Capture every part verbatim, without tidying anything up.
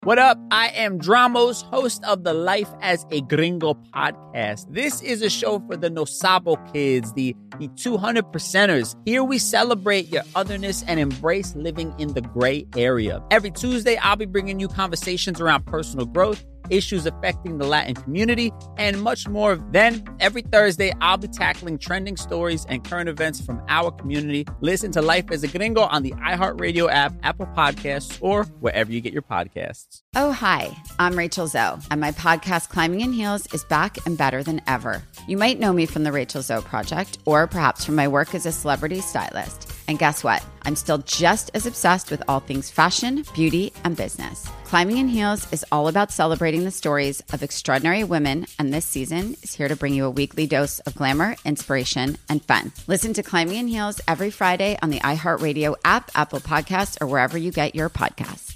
What up? I am Dramos, host of the Life as a Gringo podcast. This is a show for the No Sabo kids, the, the two hundred percenters. Here we celebrate your otherness and embrace living in the gray area. Every Tuesday, I'll be bringing you conversations around personal growth, issues affecting the Latin community, and much more. Then, every Thursday, I'll be tackling trending stories and current events from our community. Listen to Life as a Gringo on the iHeartRadio app, Apple Podcasts, or wherever you get your podcasts. Oh, hi, I'm Rachel Zoe, and my podcast, Climbing in Heels, is back and better than ever. You might know me from the Rachel Zoe Project, or perhaps from my work as a celebrity stylist. And guess what? I'm still just as obsessed with all things fashion, beauty, and business. Climbing in Heels is all about celebrating the stories of extraordinary women, and this season is here to bring you a weekly dose of glamour, inspiration, and fun. Listen to Climbing in Heels every Friday on the iHeartRadio app, Apple Podcasts, or wherever you get your podcasts.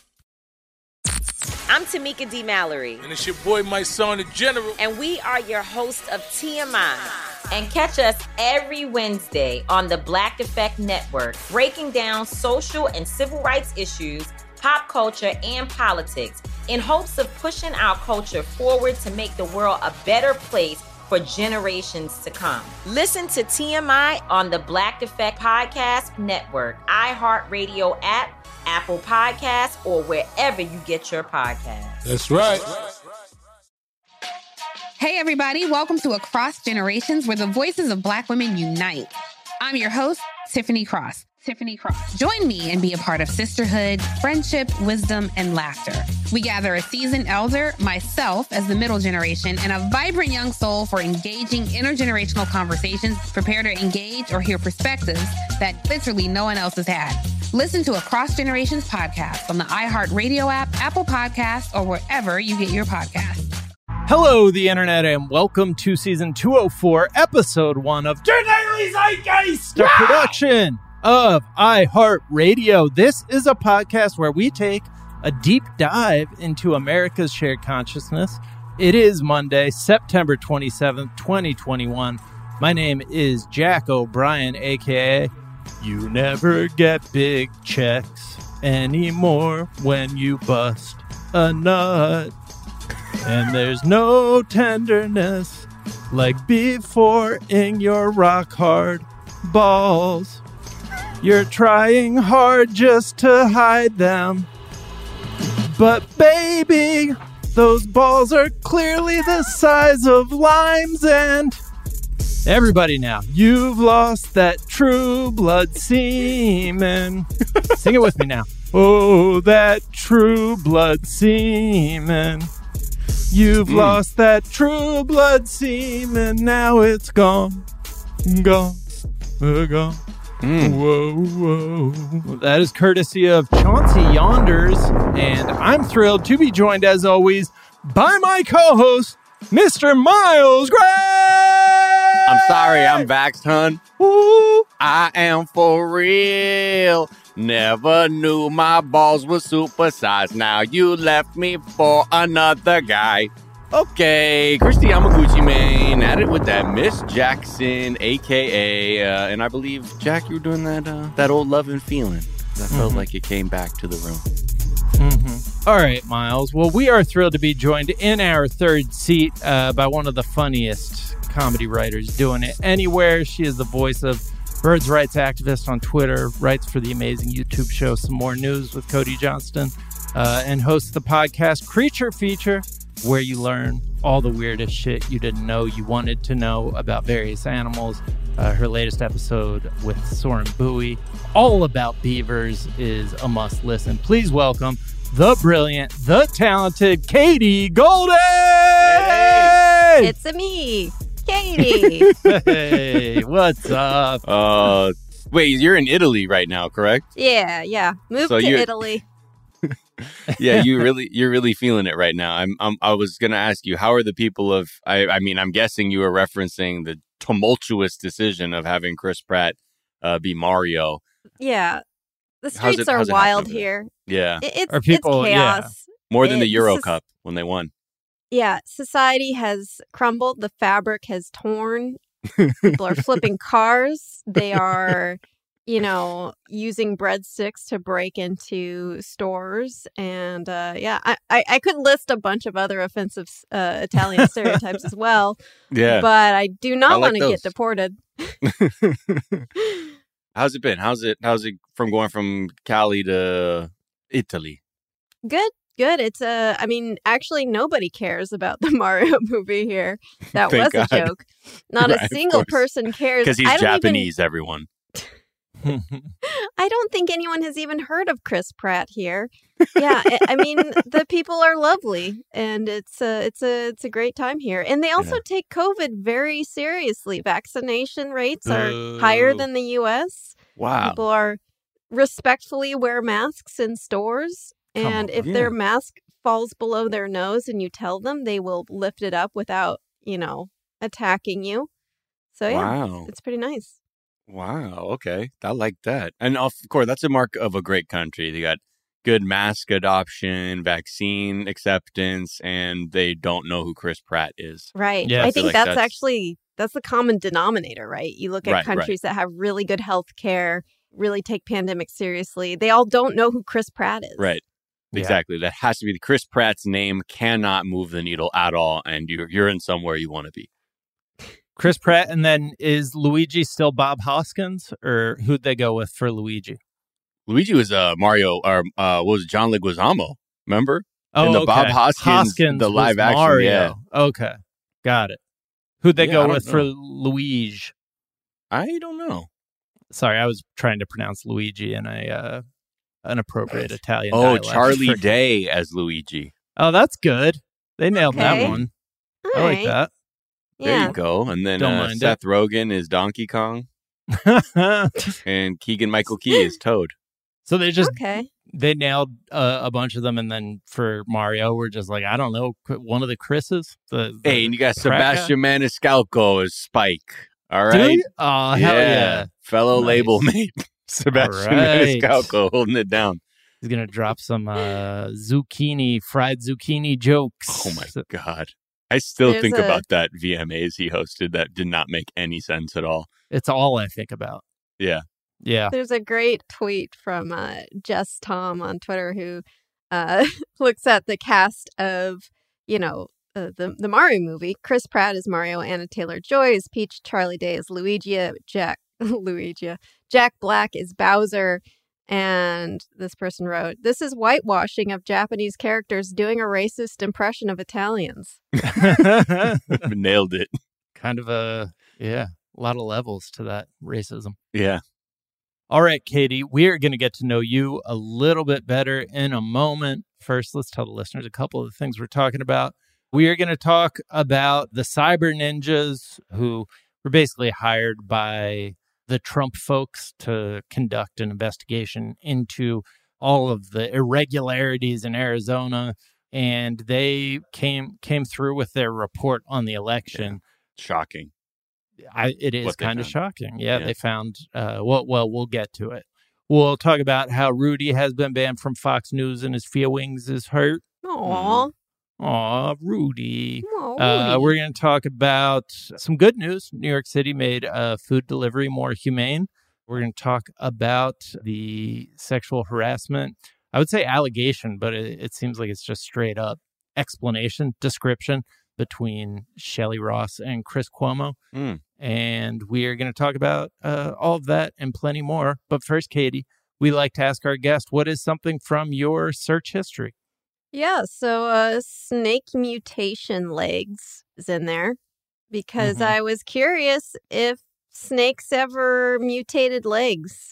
I'm Tamika D. Mallory. And it's your boy, my son, the General. And we are your hosts of T M I. And catch us every Wednesday on the Black Effect Network, breaking down social and civil rights issues, pop culture, and politics in hopes of pushing our culture forward to make the world a better place for generations to come. Listen to T M I on the Black Effect Podcast Network, iHeartRadio app, Apple Podcasts, or wherever you get your podcasts. That's right. Hey, everybody. Welcome to Across Generations, where the voices of Black women unite. I'm your host, Tiffany Cross. Tiffany Cross. Join me and be a part of sisterhood, friendship, wisdom, and laughter. We gather a seasoned elder, myself as the middle generation, and a vibrant young soul for engaging intergenerational conversations. Prepare to engage or hear perspectives that literally no one else has had. Listen to Across Generations podcast on the iHeartRadio app, Apple Podcasts, or wherever you get your podcasts. Hello, the internet, and welcome to season two oh four, episode one of The Daily Zeitgeist, the production of iHeartRadio. This is a podcast where we take a deep dive into America's shared consciousness. It is Monday, September twenty-seventh, twenty twenty-one. My name is Jack O'Brien, a k a. You never get big checks anymore when you bust a nut. And there's no tenderness like before in your rock hard balls. You're trying hard just to hide them. But baby, those balls are clearly the size of limes. And everybody now, you've lost that true blood semen. Sing it with me now. Oh, that true blood semen. You've mm. lost that true blood semen. Now it's gone, gone, uh, gone. Mm. Whoa, whoa. That is courtesy of Chauncey Yonders, and I'm thrilled to be joined, as always, by my co-host, Mister Miles Gray. I'm sorry, I'm vaxxed, hun. Ooh, I am for real. Never knew my balls were supersized. Now you left me for another guy. Okay, Christy Yamaguchi, man, at it with that Miss Jackson, a k a. Uh, and I believe, Jack, you were doing that uh, that old love and feeling. I mm-hmm. felt like it came back to the room. Mm-hmm. All right, Miles. Well, we are thrilled to be joined in our third seat uh, by one of the funniest comedy writers doing it anywhere. She is the voice of Birds Rights activist on Twitter, writes for the amazing YouTube show Some More News with Cody Johnston, uh, and hosts the podcast Creature Feature, where you learn all the weirdest shit you didn't know you wanted to know about various animals. Uh, her latest episode with Soren Bowie, all about beavers, is a must listen. Please welcome the brilliant, the talented Katie Golden! Hey, it's a me, Katie. Hey, what's up? Uh, wait, you're in Italy right now, correct? Yeah, yeah. Moved so to Italy. Yeah, you really, you're really feeling it right now. I'm, I'm I was gonna ask you, how are the people of? I, I mean, I'm guessing you were referencing the tumultuous decision of having Chris Pratt uh, be Mario. Yeah, the streets it, are wild here. Yeah, it, it's, are people, it's chaos. Yeah. More than it, the Euro is, Cup when they won. Yeah, society has crumbled. The fabric has torn. People are flipping cars. They are, you know, using breadsticks to break into stores. And uh, yeah, I, I, I could list a bunch of other offensive uh, Italian stereotypes as well. Yeah. But I do not like want to get deported. How's it been? How's it How's it from going from Cali to Italy? Good. Good. It's a, I mean, actually, nobody cares about the Mario movie here. That was God. a joke. Not Right, a single person cares. Because he's I don't Japanese, even, everyone. I don't think anyone has even heard of Chris Pratt here. Yeah, I, I mean, the people are lovely, and it's a, it's a, it's a great time here. And they also Yeah. take COVID very seriously. Vaccination rates are Oh. higher than the U S. Wow. People are respectfully wear masks in stores. Come And on, if yeah. their mask falls below their nose and you tell them, they will lift it up without, you know, attacking you. So, yeah, Wow. it's pretty nice. Wow. Okay. I like that. And of course, that's a mark of a great country. They got good mask adoption, vaccine acceptance, and they don't know who Chris Pratt is. Right. Yeah, I I feel think like that's, that's- actually, that's the common denominator, right? You look at Right, right. countries that have really good health care, really take pandemic seriously. They all don't know who Chris Pratt is. Right. Yeah. Exactly. That has to be the Chris Pratt's name cannot move the needle at all, and you're you're in somewhere you want to be. Chris Pratt, and then is Luigi still Bob Hoskins, or who'd they go with for Luigi? Luigi was uh Mario or uh what was it, John Leguizamo? Remember? Oh, And the okay. Bob Hoskins, the was live action, Mario. yeah. Okay, got it. Who'd they Yeah, I go don't with for know. Luigi? I don't know. Sorry, I was trying to pronounce Luigi in a uh, an appropriate Italian. Oh, dialect. Charlie Day as Luigi. Oh, that's good. They nailed Okay. that one. All I like right. that. There Yeah. you go. And then Don't uh, mind Seth Rogen is Donkey Kong, and Keegan Michael Key is Toad. So they just Okay. they nailed uh, a bunch of them, and then for Mario, we're just like, I don't know, one of the Chris's. The, the Hey, and you got Pratt guy? Sebastian Maniscalco as Spike. All Do right. we? Oh, hell yeah. Fellow Nice. label mate Sebastian right. Maniscalco holding it down. He's gonna drop some uh, zucchini, fried zucchini jokes. Oh my God. I still There's think a- about that V M As he hosted that did not make any sense at all. It's all I think about. Yeah. Yeah. There's a great tweet from uh, Jess Tom on Twitter who uh, looks at the cast of, you know, uh, the the Mario movie. Chris Pratt is Mario, Anna Taylor-Joy is Peach, Charlie Day is Luigi, Jack Luigi, Jack Black is Bowser, and this person wrote, "This is whitewashing of Japanese characters doing a racist impression of Italians." Nailed it. Kind of a, yeah, a lot of levels to that racism. Yeah. All right, Katie, we are going to get to know you a little bit better in a moment. First, let's tell the listeners a couple of the things we're talking about. We are going to talk about the cyber ninjas who were basically hired by the Trump folks to conduct an investigation into all of the irregularities in Arizona. And they came came through with their report on the election. Shocking. I, it is What they kind of found. shocking. Yeah, Yeah. they found, uh, well, well, we'll get to it. We'll talk about how Rudy has been banned from Fox News and his feelings is hurt. Aw. Aw, Rudy. Aw, Uh, Rudy. we're going to talk about some good news. New York City made uh, food delivery more humane. We're going to talk about the sexual harassment. I would say allegation, but it, it seems like it's just straight up explanation, description between Shelley Ross and Chris Cuomo. Mm. And we are going to talk about uh, all of that and plenty more. But first, Katie, we like to ask our guest, what is something from your search history? Yeah, so uh, snake mutation legs is in there because Mhm. I was curious if snakes ever mutated legs.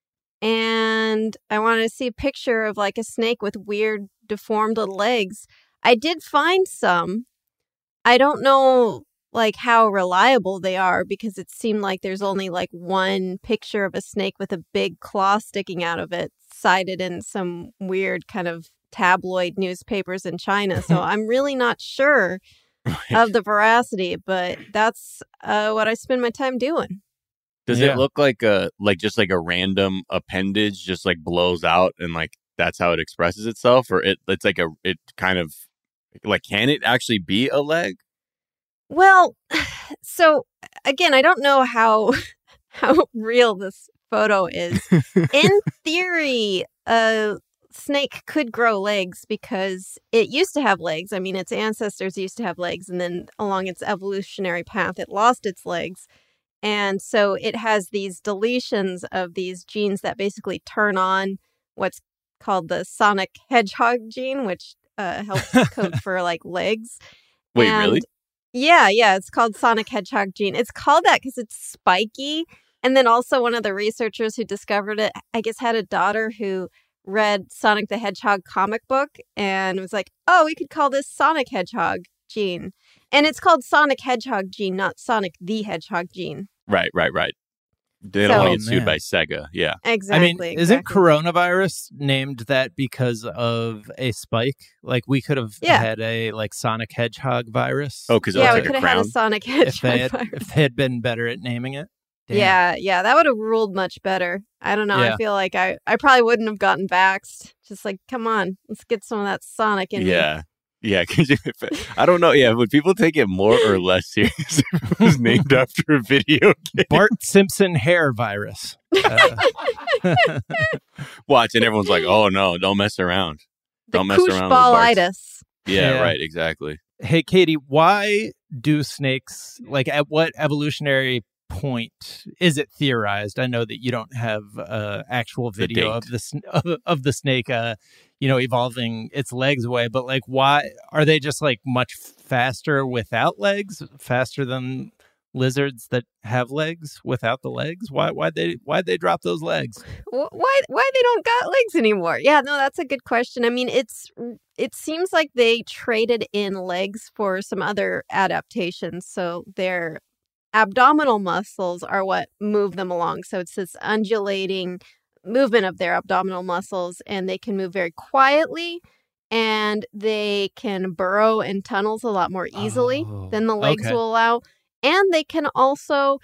And I wanted to see a picture of like a snake with weird deformed little legs. I did find some. I don't know like how reliable they are because it seemed like there's only like one picture of a snake with a big claw sticking out of it cited in some weird kind of tabloid newspapers in China. So I'm really not sure of the veracity, but that's uh, what I spend my time doing. Does Yeah. it look like a like just like a random appendage just like blows out and like that's how it expresses itself, or it it's like a it kind of like can it actually be a leg? Well, so again, I don't know how how real this photo is, in theory, a snake could grow legs because it used to have legs. I mean, its ancestors used to have legs, and then along its evolutionary path, it lost its legs. And so it has these deletions of these genes that basically turn on what's called the Sonic Hedgehog gene, which uh, helps code for like legs. Wait, and, really? Yeah, yeah. It's called Sonic Hedgehog gene. It's called that because it's spiky. And then also one of the researchers who discovered it, I guess, had a daughter who read Sonic the Hedgehog comic book and was like, oh, we could call this Sonic Hedgehog gene. And it's called Sonic Hedgehog gene, not Sonic the Hedgehog gene. Right, right, right. They So- don't want to get Oh, sued man. by Sega. Yeah. Exactly. I mean, isn't exactly. coronavirus named that because of a spike? Like, we could have Yeah. had a like Sonic Hedgehog virus. Oh, because it Yeah, looks we like could a have had a crown. Sonic if Hedgehog they had virus. if they had been better at naming it. Damn. Yeah, yeah, that would have ruled much better. I don't know. Yeah. I feel like I, I probably wouldn't have gotten vaxxed. Just like, come on, let's get some of that Sonic in me. Yeah. Yeah, 'cause you- if- I don't know. Yeah, would people take it more or less serious if it was named after a video game? Bart Simpson hair virus. Uh, Watch, and everyone's like, "Oh no, don't mess around." The Don't mess around with Bart's. Kushballitis. Yeah, Yeah. right. Exactly. hey, Katie, why do snakes, like, at what evolutionary point is it theorized? I know that you don't have uh, actual The video date. of the sn- of, of the snake, uh, you know, evolving its legs away. But like, why are they just like much faster without legs, faster than lizards that have legs without the legs? Why? Why they? Why they drop those legs? Wh- Why why they don't got legs anymore? Yeah, no, that's a good question. I mean, it's it seems like they traded in legs for some other adaptations. So their abdominal muscles are what move them along. So it's this undulating movement of their abdominal muscles, and they can move very quietly, and they can burrow in tunnels a lot more easily Oh, than the legs okay. will allow. And they can also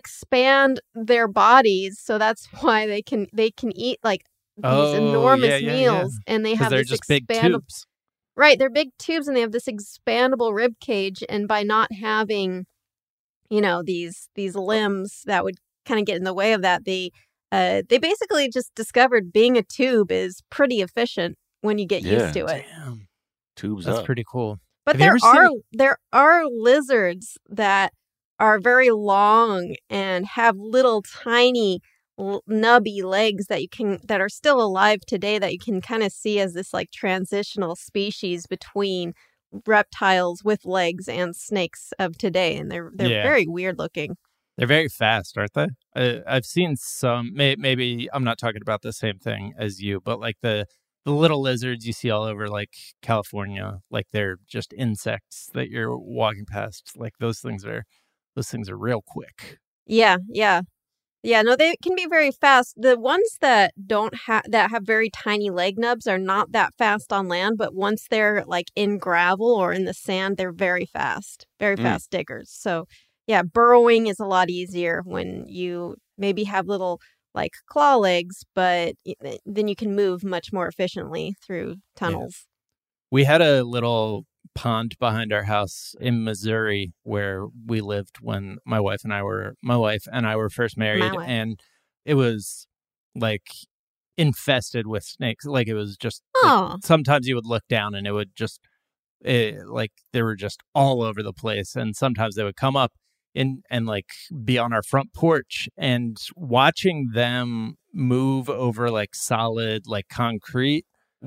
expand their bodies, so that's why they can they can eat like these Oh, enormous yeah, yeah, yeah. meals, and they Because have they're this just big expandable tubes. right. They're big tubes, and they have this expandable rib cage, and by not having, you know, these these limbs that would kind of get in the way of that, they uh they basically just discovered being a tube is pretty efficient when you get Yeah. used to it. Damn, Tubes that's up. pretty cool. But Have you there ever seen- are there are lizards that are very long and have little tiny l- nubby legs that you can that are still alive today that you can kind of see as this like transitional species between reptiles with legs and snakes of today, and they're they're Yeah. very weird looking. They're very fast, aren't they? I, I've seen some. May, maybe I'm not talking about the same thing as you, but like the the little lizards you see all over like California, like they're just insects that you're walking past. Like those things are those things are real quick. Yeah, yeah. Yeah, no, they can be very fast. The ones that don't have that have very tiny leg nubs are not that fast on land, but once they're like in gravel or in the sand, they're very fast, very Mm. fast diggers. So, yeah, burrowing is a lot easier when you maybe have little like claw legs, but y- then you can move much more efficiently through tunnels. We had a little pond behind our house in Missouri where we lived when my wife and I were my wife and I were first married, wife. and it was like infested with snakes. Like it was just like, Oh, sometimes you would look down and it would just it, like they were just all over the place, and sometimes they would come up in and like be on our front porch, and watching them move over like solid like concrete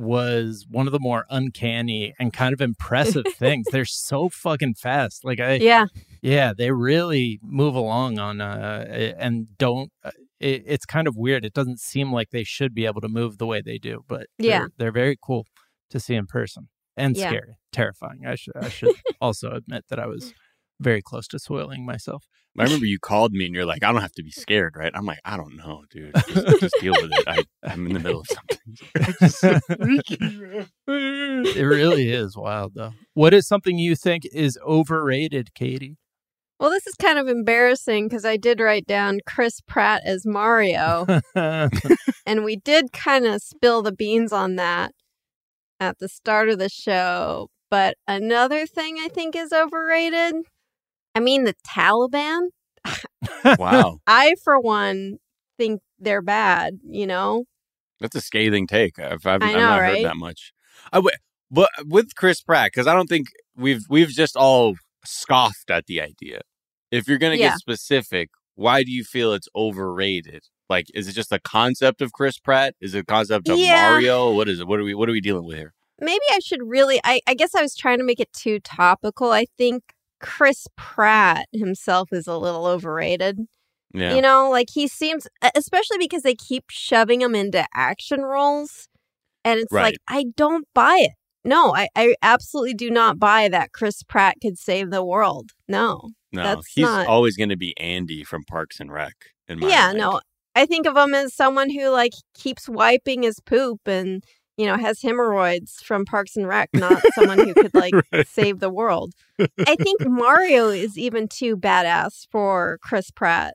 was one of the more uncanny and kind of impressive things. They're so fucking fast. Like I yeah. yeah, they really move along on uh and don't uh, it, it's kind of weird. It doesn't seem like they should be able to move the way they do, but Yeah. they're, they're very cool to see in person and Yeah. scary, terrifying. I should I should also admit that I was very close to soiling myself. I remember you called me and you're like, "I don't have to be scared, right?" I'm like, "I don't know, dude. Just, just deal with it. I, I'm in the middle of something." It really is wild though. What is something you think is overrated, Katie? Well, this is kind of embarrassing because I did write down Chris Pratt as Mario. And we did kind of spill the beans on that at the start of the show. But another thing I think is overrated, I mean, the Taliban. Wow. I, for one, think they're bad, you know? That's a scathing take. I've, I've, I I've know, not right? heard that much. I w- but with Chris Pratt, because I don't think we've we've just all scoffed at the idea. If you're going to Yeah. get specific, why do you feel it's overrated? Like, is it just a concept of Chris Pratt? Is it a concept of Yeah. Mario? What is it? What are we What are we dealing with here? Maybe I should really, I, I guess I was trying to make it too topical. I think Chris Pratt himself is a little overrated. Yeah. You know, like he seems, especially because they keep shoving him into action roles. And it's Right. like, I don't buy it. No, I, I absolutely do not buy that Chris Pratt could save the world. No. no, that's he's not- always going to be Andy from Parks and Rec. In my Yeah, mind. no. I think of him as someone who like keeps wiping his poop and, you know, has hemorrhoids from Parks and Rec, not someone who could like Right. save the world. I think Mario is even too badass for Chris Pratt.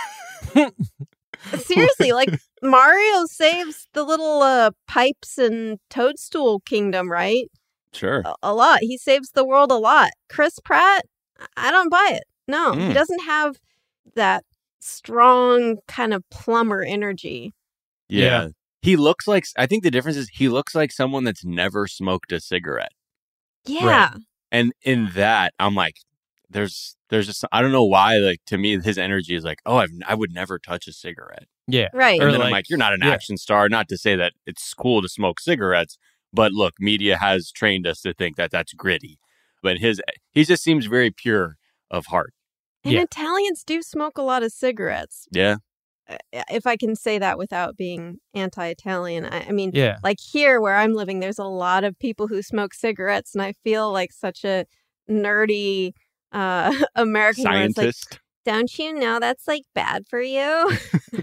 Seriously, like Mario saves the little uh, pipes and toadstool kingdom, right? Sure. A, a lot. He saves the world a lot. Chris Pratt, I don't buy it. No, he Mm. doesn't have that strong kind of plumber energy. Yeah. Yeah. He looks like, I think the difference is he looks like someone that's never smoked a cigarette. Yeah. And in that, I'm like, there's, there's just, I don't know why, like, to me, his energy is like, oh, I've, I would never touch a cigarette. Yeah. Right. Or And then I'm like- like, you're not an yeah. action star. Not to say that it's cool to smoke cigarettes, but look, media has trained us to think that that's gritty. But his, he just seems very pure of heart. And Yeah. Italians do smoke a lot of cigarettes. Yeah. uh, If I can say that without being anti-Italian. I, I mean, Yeah. like here where I'm living, there's a lot of people who smoke cigarettes, and I feel like such a nerdy uh, American. where it's like, Scientist. don't you know that's like bad for you?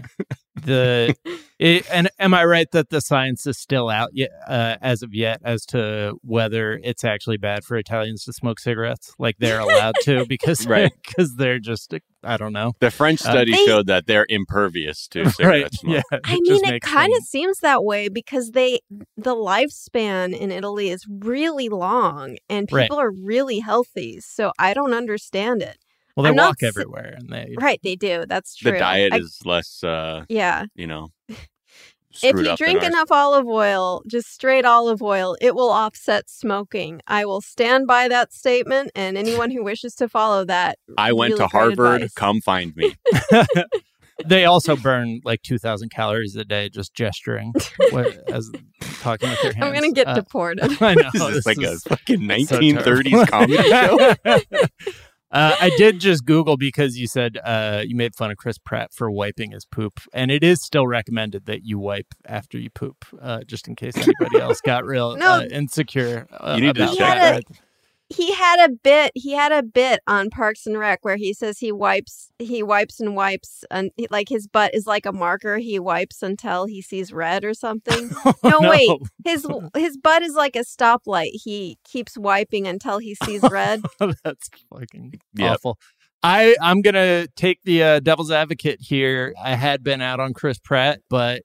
The it, and am I right that the science is still out yet uh, as of yet as to whether it's actually bad for Italians to smoke cigarettes? Like they're allowed to because Right. because they're just I don't know. The French Uh, study They- showed that they're impervious to Right? cigarette smoke. Yeah. I it mean, just it makes kind them- of seems that way because they the lifespan in Italy is really long, and Right. people are really healthy. So I don't understand it. well they I'm not walk si- everywhere and they Right? They do. That's true. The diet I- is less, uh, yeah. you know, If screwed you up than drink ours. enough olive oil, just straight olive oil, it will offset smoking. I will stand by that statement, and anyone who wishes to follow that. I went really to great Harvard. advice. Come find me. they also burn like two thousand calories a day just gesturing what, as talking with their hands. I'm gonna get Uh, deported. I know. Is this this like is- a fucking so nineteen thirties terrible. comedy show? Uh, I did just Google because you said uh, you made fun of Chris Pratt for wiping his poop, and it is still recommended that you wipe after you poop, uh, just in case anybody else got real No. uh, insecure. Uh, You need to about check that. He had a bit. He had a bit on Parks and Rec where he says he wipes, he wipes and wipes, and like his butt is like a marker. He wipes until he sees red or something. No, no. wait, his his butt is like a stoplight. He keeps wiping until he sees red. That's fucking Yep. awful. I I'm gonna take the uh, devil's advocate here. I had been out on Chris Pratt, but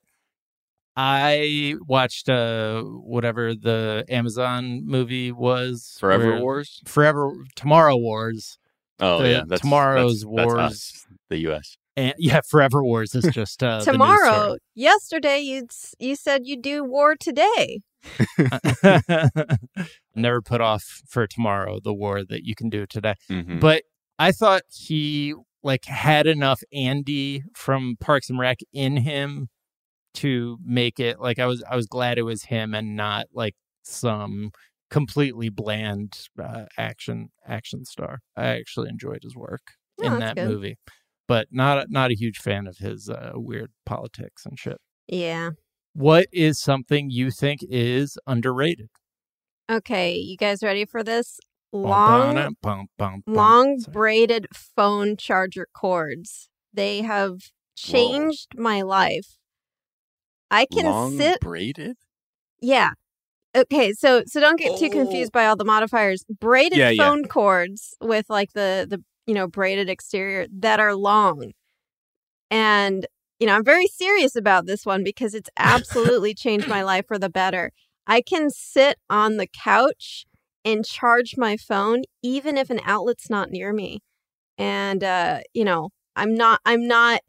I watched uh whatever the Amazon movie was, Forever where- Wars? Forever Tomorrow Wars, Oh, the yeah. That's, Tomorrow's that's, that's Wars. us, the U S. and yeah, Forever Wars is just uh, the news Tomorrow, yesterday you you said you do war today. story. Never put off for tomorrow the war that you can do today. Mhm. But I thought he like had enough Andy from Parks and Rec in him to make it like I was I was glad it was him and not like some completely bland uh, action action star. I actually enjoyed his work Oh, in that's that good. movie, but not not a huge fan of his uh, weird politics and shit. Yeah. What is something you think is underrated? Okay, you guys ready for this? Bum, Long, bum, bum, bum, bum. long Sorry. braided phone charger cords. They have changed my life. I can Long sit. braided? Yeah. Okay, so so don't get too Oh. confused by all the modifiers. Braided Yeah, yeah. phone cords with like the the you know braided exterior that are long. And you know, I'm very serious about this one because it's absolutely changed my life for the better. I can sit on the couch and charge my phone even if an outlet's not near me. And uh, you know, I'm not I'm not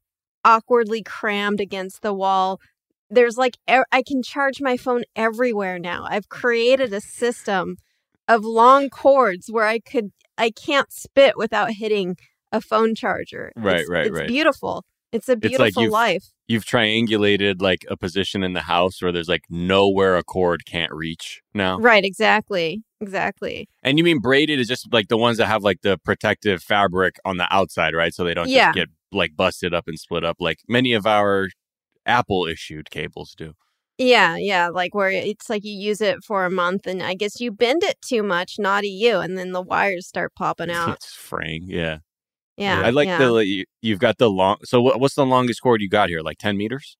awkwardly crammed against the wall. There's like, I can charge my phone everywhere now. I've created a system of long cords where I could, I can't spit without hitting a phone charger. Right, it's, right, it's right. beautiful. It's a beautiful it's like you've, life. You've triangulated like a position in the house where there's like nowhere a cord can't reach now. Right, exactly. Exactly. And you mean braided is just like the ones that have like the protective fabric on the outside, right? So they don't Yeah. just get like busted up and split up like many of our Apple issued cables do. Yeah, yeah, like where it's like you use it for a month and I guess you bend it too much, naughty you, and then the wires start popping out. It's fraying, yeah. Yeah, I like yeah. the you, you've got the long. So what, what's the longest cord you got here? Like ten meters?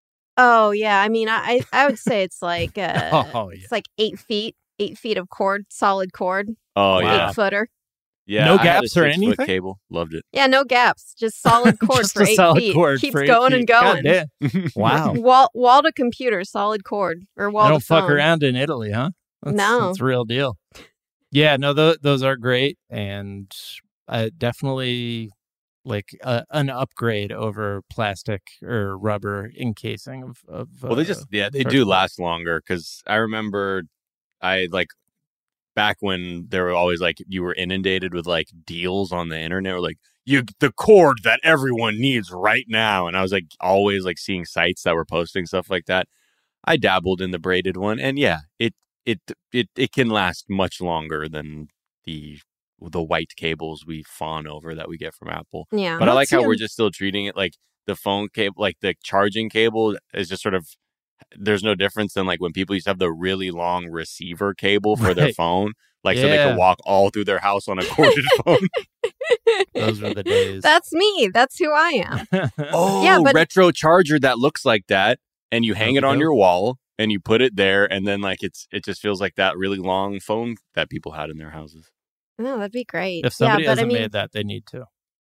Oh yeah, I mean, I I would say it's like uh, Oh, yeah. it's like eight feet, eight feet of cord, solid cord, Oh Wow. yeah, eight footer. yeah. No I had a gaps or six-foot anything? Cable, loved it. Yeah, no gaps, just solid cord Just for a eight solid feet. cord Keeps for eight going feet. and going. God damn. Wow. Wall wall to computer, solid cord, or wall I to don't fuck phone. around in Italy, huh? That's, No. That's a real deal. Yeah, no, th- those are great. And uh, definitely like uh, an upgrade over plastic or rubber encasing of, of Well, they uh, just yeah, they charge do cords. last longer because I remember I like back when there were always like you were inundated with like deals on the internet, or like you the cord that everyone needs right now, and I was like always like seeing sites that were posting stuff like that. I dabbled in the braided one, and yeah, it it it it can last much longer than the the white cables we fawn over that we get from Apple. Yeah, But I like how Too. we're just still treating it like the phone cable, like the charging cable is just sort of, there's no difference than like when people used to have the really long receiver cable for their Right. phone, like so they Yeah. could walk all through their house on a corded phone. Those were the days. That's me. That's who I am. Oh, Yeah, but- retro charger that looks like that, and you hang it on Okey-doke. your wall and you put it there, and then like it's it just feels like that really long phone that people had in their houses. No, that'd be great. If somebody yeah, but hasn't I mean, made that, they need to.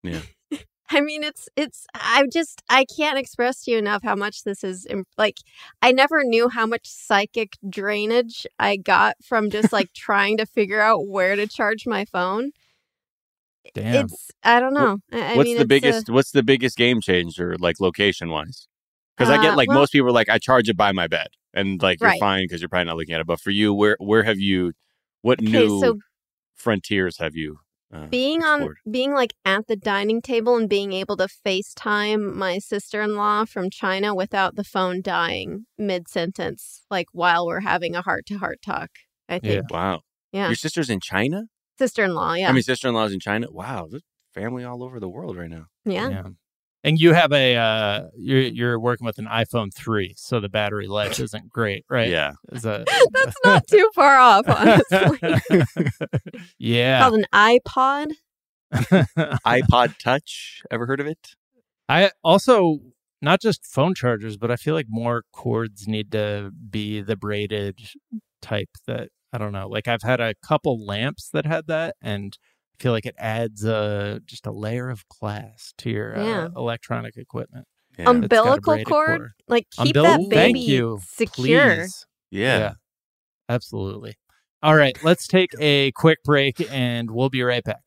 I mean, it's it's. I just I can't express to you enough how much this is im- like. I never knew how much psychic drainage I got from just like trying to figure out where to charge my phone. Damn. It's I don't know. I, I what's mean, the it's biggest? A, What's the biggest game changer, like location wise? Because I get Uh, like well- most people are like, I charge it by my bed, and like you're Right. fine because you're probably not looking at it. But for you, where where have you? What okay, new so frontiers have you? Uh, being on explored? being like at the dining table and being able to FaceTime my sister-in-law from China without the phone dying mid-sentence, like while we're having a heart-to-heart talk. I think Wow, yeah, your sister's in China. sister-in-law. Yeah, I mean, sister-in-law's in China. Wow, there's family all over the world right now. yeah. And you have a uh, you're you're working with an iPhone three, so the battery life isn't great, right? Yeah, Is that- That's not too far off, honestly. yeah. Called an iPod. iPod Touch. Ever heard of it? I also not just phone chargers, but I feel like more cords need to be the braided type that I don't know. Like I've had a couple lamps that had that, and I feel like it adds uh, just a layer of class to your Yeah. uh, electronic equipment. Yeah. It's got a Umbilical braided cord? Like keep Umbil- that Ooh, baby thank you. secure. Please. yeah. Absolutely. All right, let's take a quick break and we'll be right back.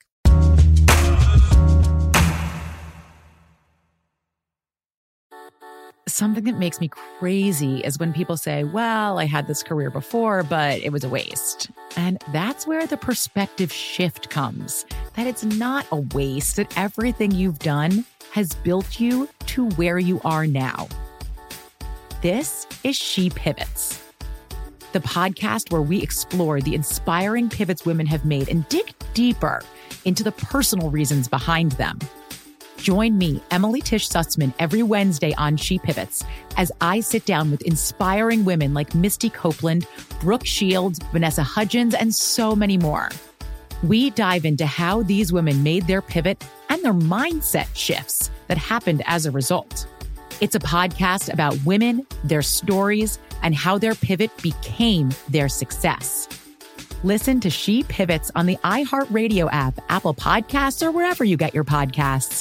Something that makes me crazy is when people say, well, I had this career before, but it was a waste. And that's where the perspective shift comes, that it's not a waste, that everything you've done has built you to where you are now. This is She Pivots, the podcast where we explore the inspiring pivots women have made and dig deeper into the personal reasons behind them. Join me, Emily Tish Sussman, every Wednesday on She Pivots as I sit down with inspiring women like Misty Copeland, Brooke Shields, Vanessa Hudgens, and so many more. We dive into how these women made their pivot and their mindset shifts that happened as a result. It's a podcast about women, their stories, and how their pivot became their success. Listen to She Pivots on the iHeartRadio app, Apple Podcasts, or wherever you get your podcasts.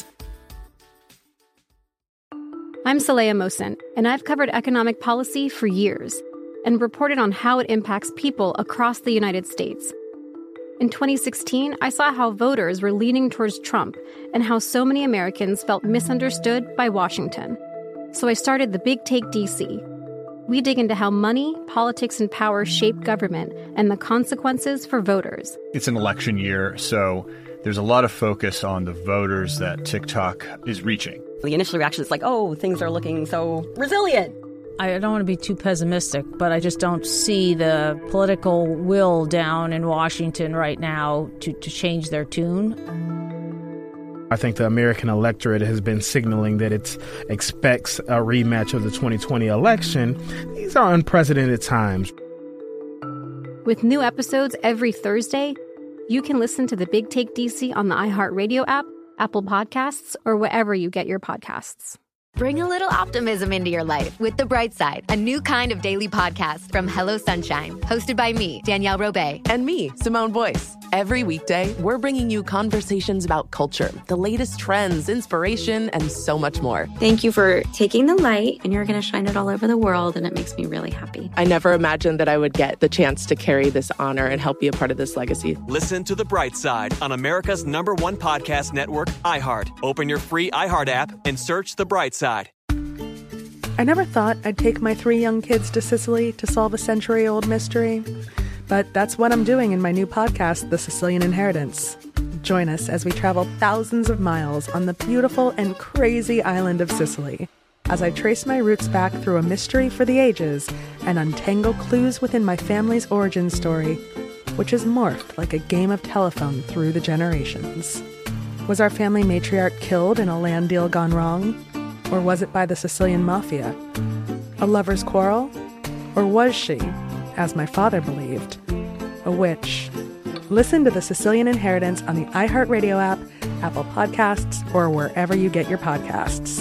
I'm Saleha Mohsen, and I've covered economic policy for years and reported on how it impacts people across the United States. In twenty sixteen, I saw how voters were leaning towards Trump and how so many Americans felt misunderstood by Washington. So I started The Big Take D C. We dig into how money, politics, and power shape government and the consequences for voters. It's an election year, so there's a lot of focus on the voters that TikTok is reaching. The initial reaction is like, oh, things are looking so resilient. I don't want to be too pessimistic, but I just don't see the political will down in Washington right now to, to change their tune. I think the American electorate has been signaling that it expects a rematch of the twenty twenty election. These are unprecedented times. With new episodes every Thursday, you can listen to The Big Take D C on the iHeartRadio app, Apple Podcasts, or wherever you get your podcasts. Bring a little optimism into your life with The Bright Side, a new kind of daily podcast from Hello Sunshine, hosted by me, Danielle Robay. And me, Simone Boyce. Every weekday, we're bringing you conversations about culture, the latest trends, inspiration, and so much more. Thank you for taking the light, and you're going to shine it all over the world, and it makes me really happy. I never imagined that I would get the chance to carry this honor and help be a part of this legacy. Listen to The Bright Side on America's number one podcast network, iHeart. Open your free iHeart app and search The Bright Side. I never thought I'd take my three young kids to Sicily to solve a century-old mystery. But that's what I'm doing in my new podcast, The Sicilian Inheritance. Join us as we travel thousands of miles on the beautiful and crazy island of Sicily, as I trace my roots back through a mystery for the ages and untangle clues within my family's origin story, which has morphed like a game of telephone through the generations. Was our family matriarch killed in a land deal gone wrong? Or was it by the Sicilian mafia? A lover's quarrel? Or was she, as my father believed, a witch? Listen to The Sicilian Inheritance on the iHeartRadio app, Apple Podcasts, or wherever you get your podcasts.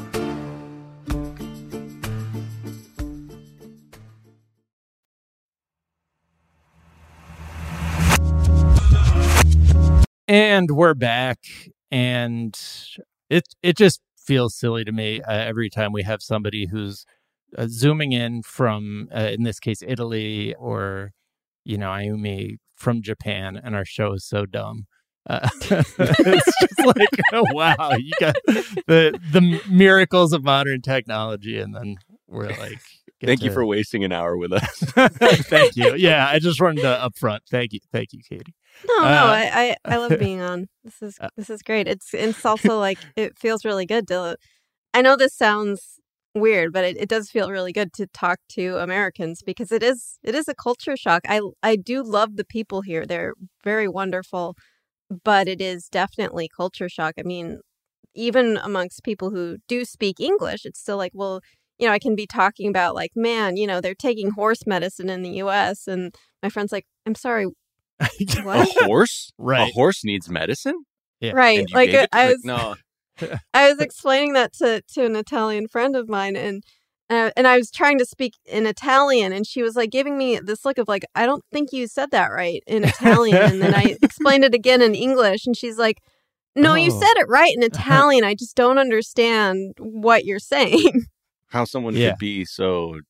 And we're back, and it it just feels silly to me uh, every time we have somebody who's uh, zooming in from, uh, in this case, Italy, or, you know, Ayumi from Japan, and our show is so dumb. Uh, it's just like, oh, wow, you got the the miracles of modern technology, and then we're like, thank to... you for wasting an hour with us. Thank you. Yeah, I just wanted to upfront. Thank you, thank you, Katie. No, no, Uh, I, I, I love being on. This is this is great. It's it's also like it feels really good to. I know this sounds weird, but it, it does feel really good to talk to Americans because it is it is a culture shock. I I do love the people here. They're very wonderful, but it is definitely culture shock. I mean, even amongst people who do speak English, it's still like, well, you know, I can be talking about like, man, you know, they're taking horse medicine in the U S and my friend's like, I'm sorry. What? A horse? Right. A horse needs medicine? Yeah. Right. And you Like gave it? I Like, was, no. I was explaining that to, to an Italian friend of mine, and uh, and I was trying to speak in Italian, and she was like giving me this look of like, I don't think you said that right in Italian, and then I explained it again in English, and she's like, no, Oh. you said it right in Italian. I just don't understand what you're saying. How someone Yeah. could be so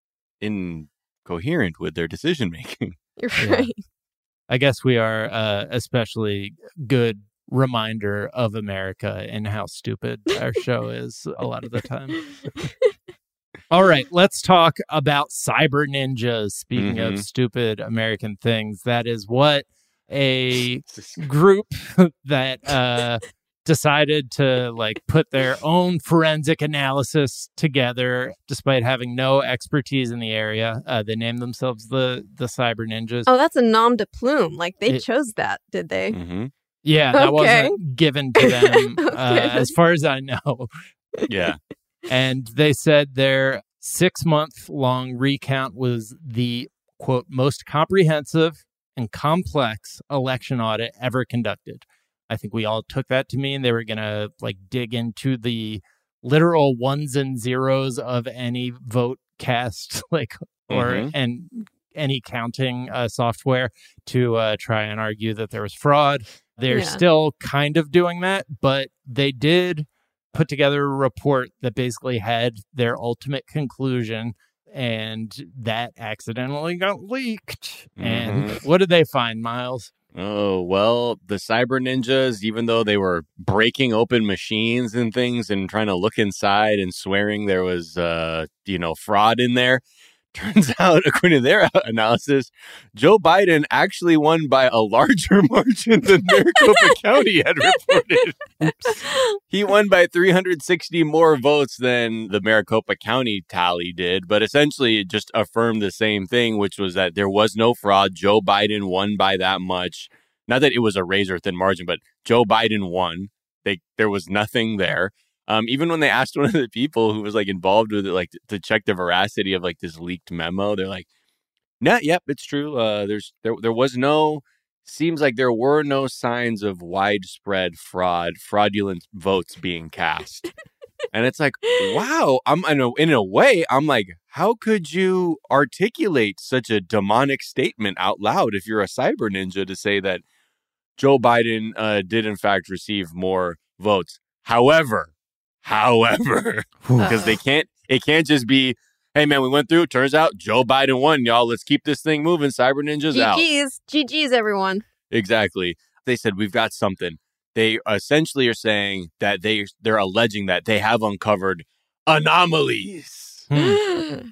incoherent with their decision making. You're Yeah. right. I guess we are uh, especially good reminder of America and how stupid our show is a lot of the time. All right, let's talk about cyber ninjas. Speaking Mhm. of stupid American things, that is what a group that uh, decided to like put their own forensic analysis together, despite having no expertise in the area. Uh, they named themselves the the Cyber Ninjas. Oh, that's a nom de plume. Like they It- chose that, did they? Mm-hmm. Yeah, that Okay. wasn't given to them, uh, Okay. as far as I know. Yeah. And they said their six month long recount was the, quote, most comprehensive and complex election audit ever conducted. I think we all took that to mean they were going to like dig into the literal ones and zeros of any vote cast, like, or, Mhm. and any counting uh, software to uh, try and argue that there was fraud. They're Yeah. still kind of doing that, but they did put together a report that basically had their ultimate conclusion, and that accidentally got leaked. And Mhm. what did they find, Miles? Oh, well, the cyber ninjas, even though they were breaking open machines and things and trying to look inside and swearing there was, uh, you know, fraud in there, turns out, according to their analysis, Joe Biden actually won by a larger margin than Maricopa County had reported. He won by three hundred sixty more votes than the Maricopa County tally did, but essentially it just affirmed the same thing, which was that there was no fraud. Joe Biden won by that much. Not that it was a razor-thin margin, but Joe Biden won. They, there was nothing there. Um, even when they asked one of the people who was like involved with it, like to, to check the veracity of like this leaked memo, they're like, "Nah, yep, it's true. Uh, there's there there was no. Seems like there were no signs of widespread fraud, fraudulent votes being cast." And it's like, wow. I'm in a, in a way, I'm like, how could you articulate such a demonic statement out loud if you're a cyber ninja to say that Joe Biden uh, did in fact receive more votes? However. However, because they can't, it can't just be, hey, man, we went through. Turns out Joe Biden won, y'all. Let's keep this thing moving. Cyber ninjas out. G G's. G G's, everyone. Exactly. They said, we've got something. They essentially are saying that they, they're alleging that they have uncovered anomalies. Hmm.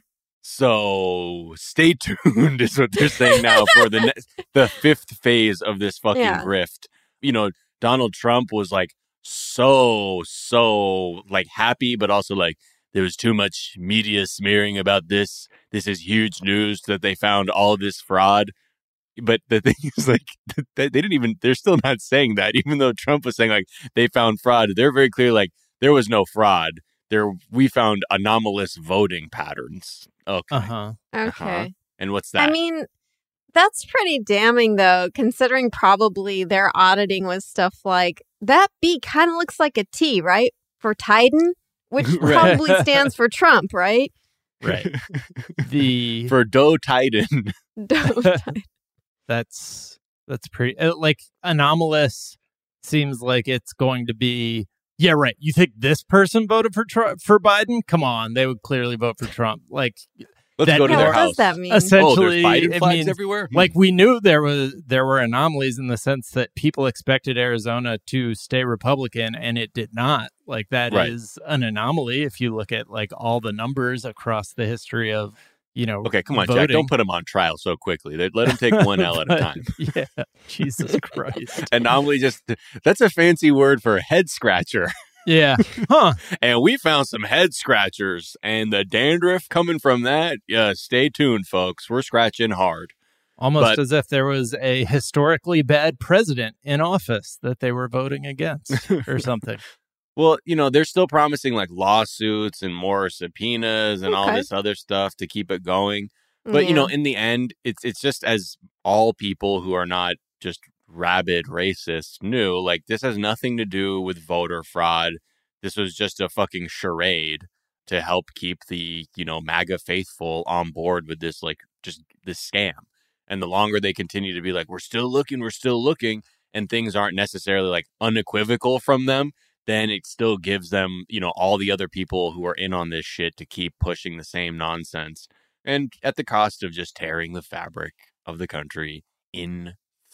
So stay tuned is what they're saying now for the ne- the fifth phase of this fucking yeah. grift. You know, Donald Trump was like, so, so like happy, but also like there was too much media smearing about this. This is huge news that they found all this fraud. But the thing is like they didn't even, they're still not saying that, even though Trump was saying like they found fraud. They're very clear, like there was no fraud. There, we found anomalous voting patterns. Okay. Uh-huh. Okay. Uh-huh. And what's that? I mean, that's pretty damning though, considering probably their auditing was stuff like, that B kind of looks like a T, right? For Titan, which Right. probably stands for Trump, right? Right. The For Doe Titan. That's that's pretty uh, like anomalous. Seems like it's going to be. Yeah, right. You think this person voted for Tr- for Biden? Come on, they would clearly vote for Trump. Like, let's that, go to yeah, their what house. does that mean? Essentially, oh, there's Biden it flags means, everywhere. like we knew there was there were anomalies in the sense that people expected Arizona to stay Republican, and it did not. Like that Right. is an anomaly if you look at like all the numbers across the history of. You know, Okay, come on, voting. Jack. Don't put him on trial so quickly. They, let him take one L at a But, time. Yeah, Jesus Christ. Anomaly just, that's a fancy word for head scratcher. Yeah. Huh. And we found some head scratchers. And the dandruff coming from that, yeah, stay tuned, folks. We're scratching hard. Almost But- as if there was a historically bad president in office that they were voting against or something. Well, you know, they're still promising like lawsuits and more subpoenas and all Okay. this other stuff to keep it going. But, you know, in the end, it's it's just as all people who are not just rabid racists knew, like this has nothing to do with voter fraud. This was just a fucking charade to help keep the, you know, MAGA faithful on board with this, like just this scam. And the longer they continue to be like, we're still looking, we're still looking, and things aren't necessarily like unequivocal from them, then it still gives them, you know, all the other people who are in on this shit to keep pushing the same nonsense. And at the cost of just tearing the fabric of the country in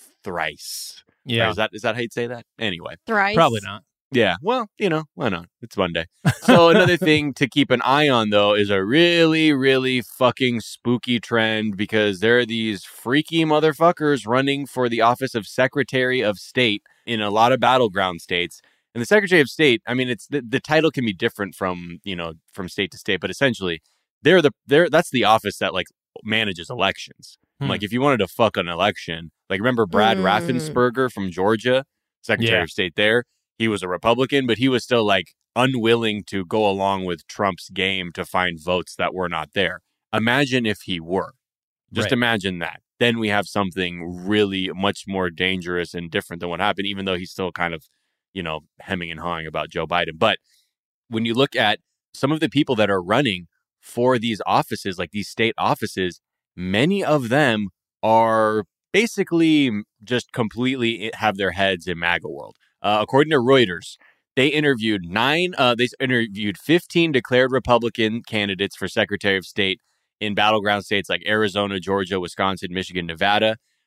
thrice. Yeah. Or is that is that how you'd say that? Anyway. Thrice. Probably not. Yeah. Well, you know, why not? It's Monday. So another thing to keep an eye on, though, is a really, really fucking spooky trend because there are these freaky motherfuckers running for the office of Secretary of State in a lot of battleground states. And the Secretary of State, I mean, it's the, the title can be different from, you know, from state to state, but essentially they're the they're that's the office that like manages elections. Hmm. Like if you wanted to fuck an election, like remember Brad Mm. Raffensperger from Georgia, Secretary Yeah. of State there? He was a Republican, but he was still like unwilling to go along with Trump's game to find votes that were not there. Imagine if he were. Just Right. imagine that. Then we have something really much more dangerous and different than what happened, even though he's still kind of, you know, hemming and hawing about Joe Biden. But when you look at some of the people that are running for these offices, like these state offices, many of them are basically just completely have their heads in MAGA world. Uh, according to Reuters, they interviewed nine, uh, they interviewed fifteen declared Republican candidates for Secretary of State in battleground states like Arizona, Georgia, Wisconsin, Michigan, Nevada.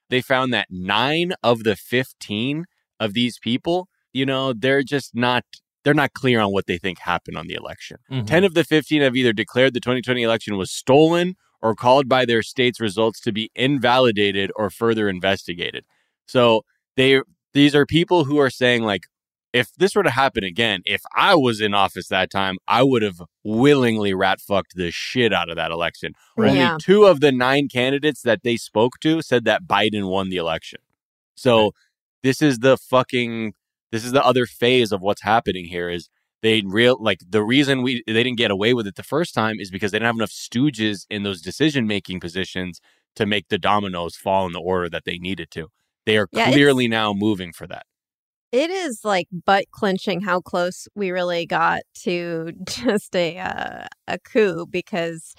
they found that nine of the fifteen of these people, you know, they're just not, they're not clear on what they think happened on the election. Mhm. ten of the fifteen have either declared the twenty twenty election was stolen or called by their state's results to be invalidated or further investigated. So they, these are people who are saying, like, if this were to happen again, if I was in office that time, I would have willingly rat fucked the shit out of that election. Right. Only Yeah. two of the nine candidates that they spoke to said that Biden won the election. So right. this is the fucking, this is the other phase of what's happening here is they real like the reason we they didn't get away with it the first time is because they didn't have enough stooges in those decision-making positions to make the dominoes fall in the order that they needed to. They are Yeah, clearly now moving for that. It is like butt clenching how close we really got to just a uh, a coup because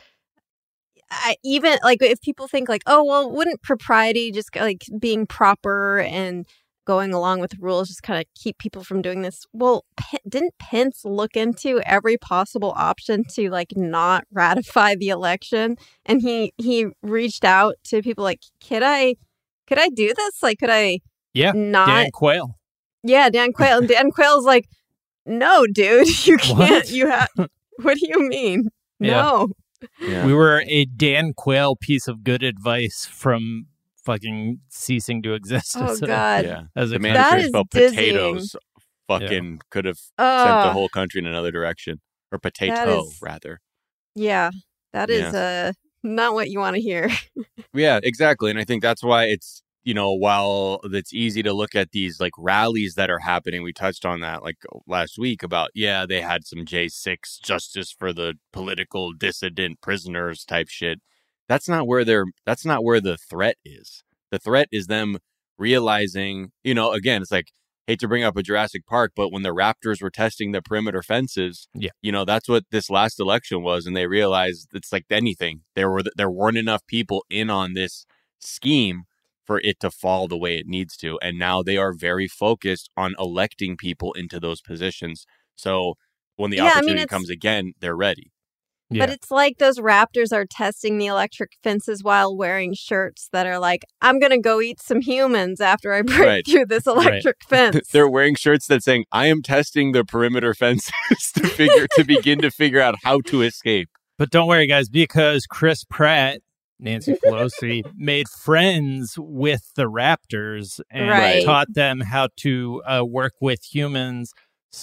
I even like if people think like, oh, well, wouldn't propriety just like being proper and going along with rules just kind of keep people from doing this? Well, P- didn't Pence look into every possible option to like not ratify the election? And he he reached out to people like, could I could I do this? Like, could I Yeah, not Dan Quayle. Yeah, Dan Quayle. And Dan Quayle's like, no, dude, you can't. What? You have. What do you mean? Yeah. No. Yeah. We were a Dan Quayle piece of good advice from fucking ceasing to exist. Oh, as a, God. Yeah. As a the man That who cares is about dizzying. potatoes fucking could have sent Ugh. the whole country in another direction. Or potato, That is- rather. Yeah, that is Yeah. uh not what you want to hear. Yeah, exactly. And I think that's why it's, you know, while it's easy to look at these like rallies that are happening, we touched on that like last week about, yeah, they had some J six justice for the political dissident prisoners type shit. That's not where they're, that's not where the threat is. The threat is them realizing, you know, again, it's like, hate to bring up a Jurassic Park, but when the Raptors were testing the perimeter fences, Yeah. you know, that's what this last election was. And they realized it's like anything. There were, there weren't enough people in on this scheme for it to fall the way it needs to. And now they are very focused on electing people into those positions. So when the Yeah, I mean, opportunity it's- comes again, they're ready. Yeah. But it's like those Raptors are testing the electric fences while wearing shirts that are like, I'm going to go eat some humans after I break Right. through this electric fence. They're wearing shirts that saying, I am testing the perimeter fences to figure to begin to figure out how to escape. But don't worry, guys, because Chris Pratt, Nancy Pelosi, made friends with the Raptors and Right. taught them how to uh, work with humans.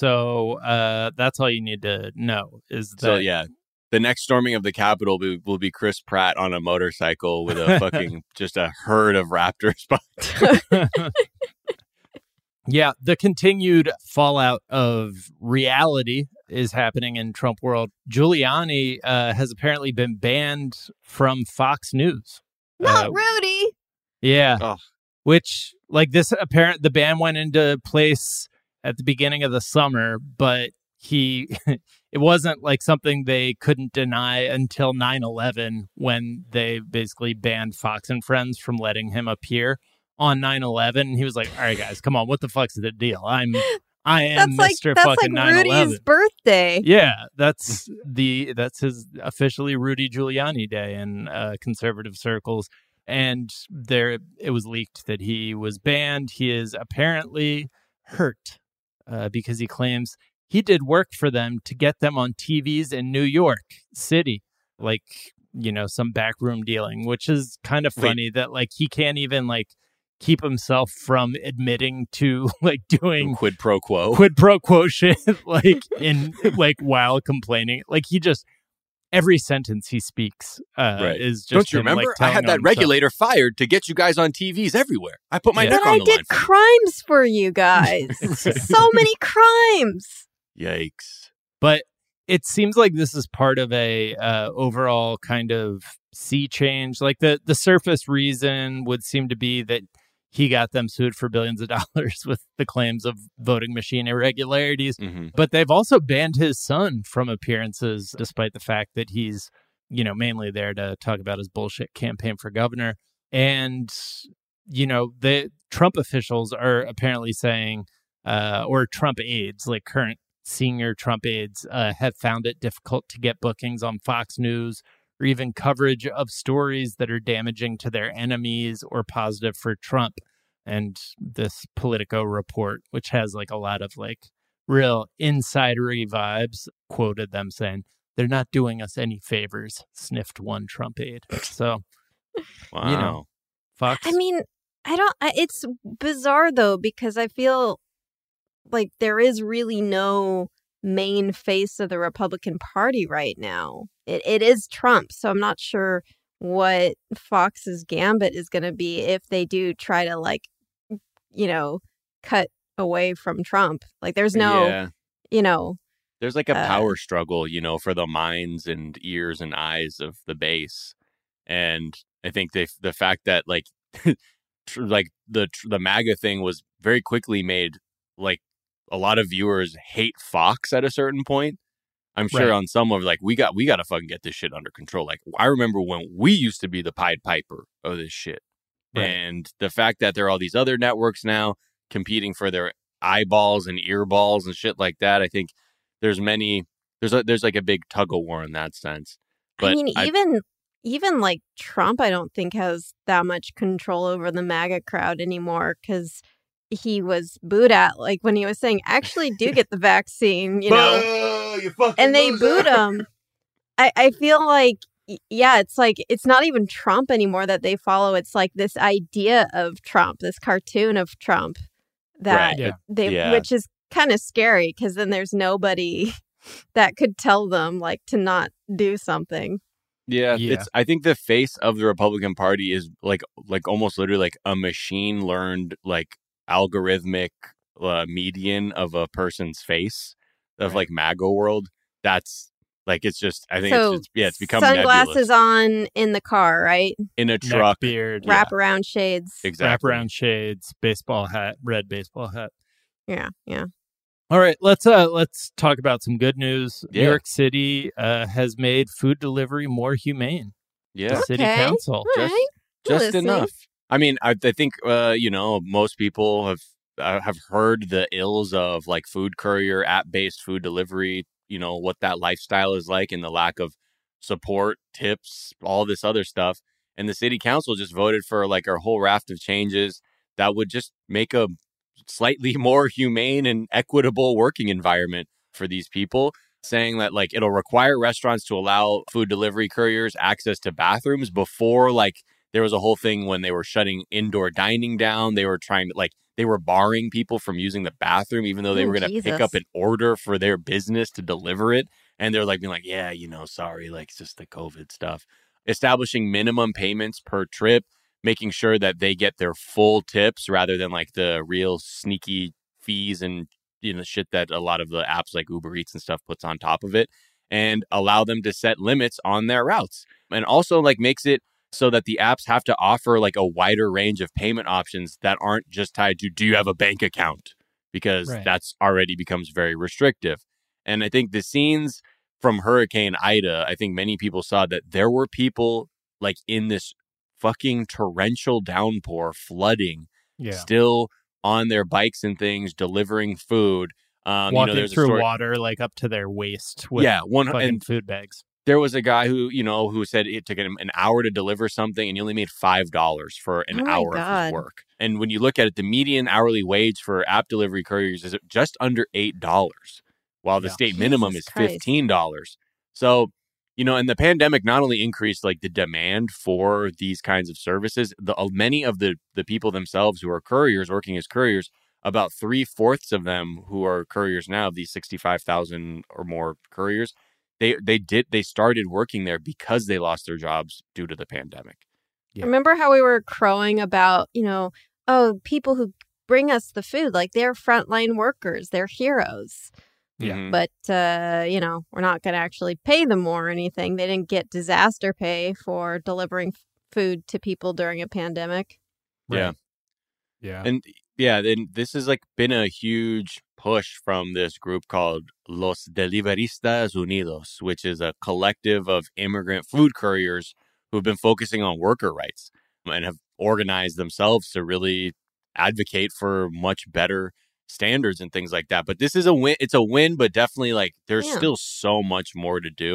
So uh, that's all you need to know is that. So yeah, the next storming of the Capitol will, will be Chris Pratt on a motorcycle with a fucking just a herd of raptors. Yeah, the continued fallout of reality is happening in Trump world. Giuliani uh, has apparently been banned from Fox News. Not Uh, Rudy. Yeah. Oh. Which, like, this apparent, the ban went into place at the beginning of the summer, but he, it wasn't like something they couldn't deny until nine eleven when they basically banned Fox and Friends from letting him appear on nine eleven. He was like, all right, guys, come on. What the fuck's the deal? I'm, I am That's like Mister that's fucking like nine eleven. Rudy's birthday. Yeah, that's the that's his officially Rudy Giuliani Day in uh, conservative circles, and there it was leaked that he was banned. He is apparently hurt uh, because he claims he did work for them to get them on T Vs in New York City, like, you know, some backroom dealing, which is kind of Wait. funny that like he can't even like keep himself from admitting to like doing Quid pro quo. quid pro quo shit, like in like while complaining. Like he just every sentence he speaks uh, Right. is just Don't you him, remember? like, I telling had on that himself. regulator fired to get you guys on T Vs everywhere. I put my Yeah. neck But on I the did line. for crimes for you guys. So many crimes. you. Yikes. But it seems like this is part of a uh, overall kind of sea change. Like the the surface reason would seem to be that he got them sued for billions of dollars with the claims of voting machine irregularities. Mhm. But they've also banned his son from appearances, despite the fact that he's, you know, mainly there to talk about his bullshit campaign for governor. And, you know, the Trump officials are apparently saying, uh, or Trump aides, like current senior Trump aides, uh, have found it difficult to get bookings on Fox News or even coverage of stories that are damaging to their enemies or positive for Trump. And this Politico report, which has like a lot of like real insidery vibes, quoted them saying, "They're not doing us any favors," sniffed one Trump aide. So, wow. you know, Fox. I mean, I don't, I, it's bizarre though, because I feel like there is really no main face of the Republican Party right now. It It is Trump. So I'm not sure what Fox's gambit is going to be if they do try to like, you know, cut away from Trump. Like there's no, Yeah. you know. There's like a uh, power struggle, you know, for the minds and ears and eyes of the base. And I think they, the fact that like, tr- like the, tr- the MAGA thing was very quickly made like a lot of viewers hate Fox at a certain point. I'm sure Right. on some of like, we got, we got to fucking get this shit under control. Like I remember when we used to be the Pied Piper of this shit. Right. And the fact that there are all these other networks now competing for their eyeballs and earballs and shit like that, I think there's many, there's a, there's like a big tug of war in that sense. But I mean, even even like Trump, I don't think has that much control over the MAGA crowd anymore, because he was booed at like when he was saying, actually do get the vaccine, you know, you fucking and they loser. booed him. I, I feel like, y- yeah, it's like, it's not even Trump anymore that they follow. It's like this idea of Trump, this cartoon of Trump that Right, yeah. they, Yeah. which is kind of scary, because then there's nobody that could tell them like to not do something. Yeah, Yeah. it's. I think the face of the Republican Party is like, like almost literally like a machine learned, like algorithmic uh, median of a person's face of like MAGA world. That's like, it's just. I think So it's just, yeah, it's become sunglasses nebulous. on in the car, right? In a Neck truck. beard, Wrap around shades. Exactly. wraparound shades, baseball hat, red baseball hat. Yeah, yeah. All right, let's uh let's talk about some good news. Yeah. New York City uh, has made food delivery more humane. Yeah, The city Okay. council. All just right. just Listening. enough. I mean, I, I think uh, you know, most people have uh, have heard the ills of like food courier, app based food delivery. You know what that lifestyle is like, and the lack of support, tips, all this other stuff. And the city council just voted for like a whole raft of changes that would just make a slightly more humane and equitable working environment for these people, saying that like it'll require restaurants to allow food delivery couriers access to bathrooms. Before, like there was a whole thing when they were shutting indoor dining down, they were trying to like they were barring people from using the bathroom, even though they Oh, were going to pick Jesus. up an order for their business to deliver it. And they're like being like, yeah, you know, sorry, like it's just the COVID stuff. Establishing minimum payments per trip, making sure that they get their full tips rather than like the real sneaky fees and, you know, shit that a lot of the apps like Uber Eats and stuff puts on top of it, and allow them to set limits on their routes. And also like makes it so that the apps have to offer like a wider range of payment options that aren't just tied to, do you have a bank account? Because Right. that's already becomes very restrictive. And I think the scenes from Hurricane Ida, I think many people saw that there were people like in this fucking torrential downpour, flooding, Yeah. still on their bikes and things, delivering food. Um, Walking you know, there's a through story- water like up to their waist with Yeah, one- fucking and- food bags. There was a guy who, you know, who said it took him an hour to deliver something and he only made five dollars for an Oh my hour of God. his work. And when you look at it, the median hourly wage for app delivery couriers is just under eight dollars, while the Yeah. state minimum Jesus is Christ. fifteen dollars. So, you know, and the pandemic not only increased like the demand for these kinds of services, the uh, many of the the people themselves who are couriers working as couriers, about three fourths of them who are couriers now, of these sixty-five thousand or more couriers, they they did they started working there because they lost their jobs due to the pandemic. Yeah. Remember how we were crowing about, you know, oh, people who bring us the food, like they're frontline workers, they're heroes. Yeah. Mhm. But, uh, you know, we're not going to actually pay them more or anything. They didn't get disaster pay for delivering f- food to people during a pandemic. Yeah. Yeah. And yeah, then this has like been a huge push from this group called Los Deliveristas Unidos, which is a collective of immigrant food couriers who've been focusing on worker rights and have organized themselves to really advocate for much better standards and things like that. But this is a win. It's a win, but definitely like there's Yeah. still so much more to do.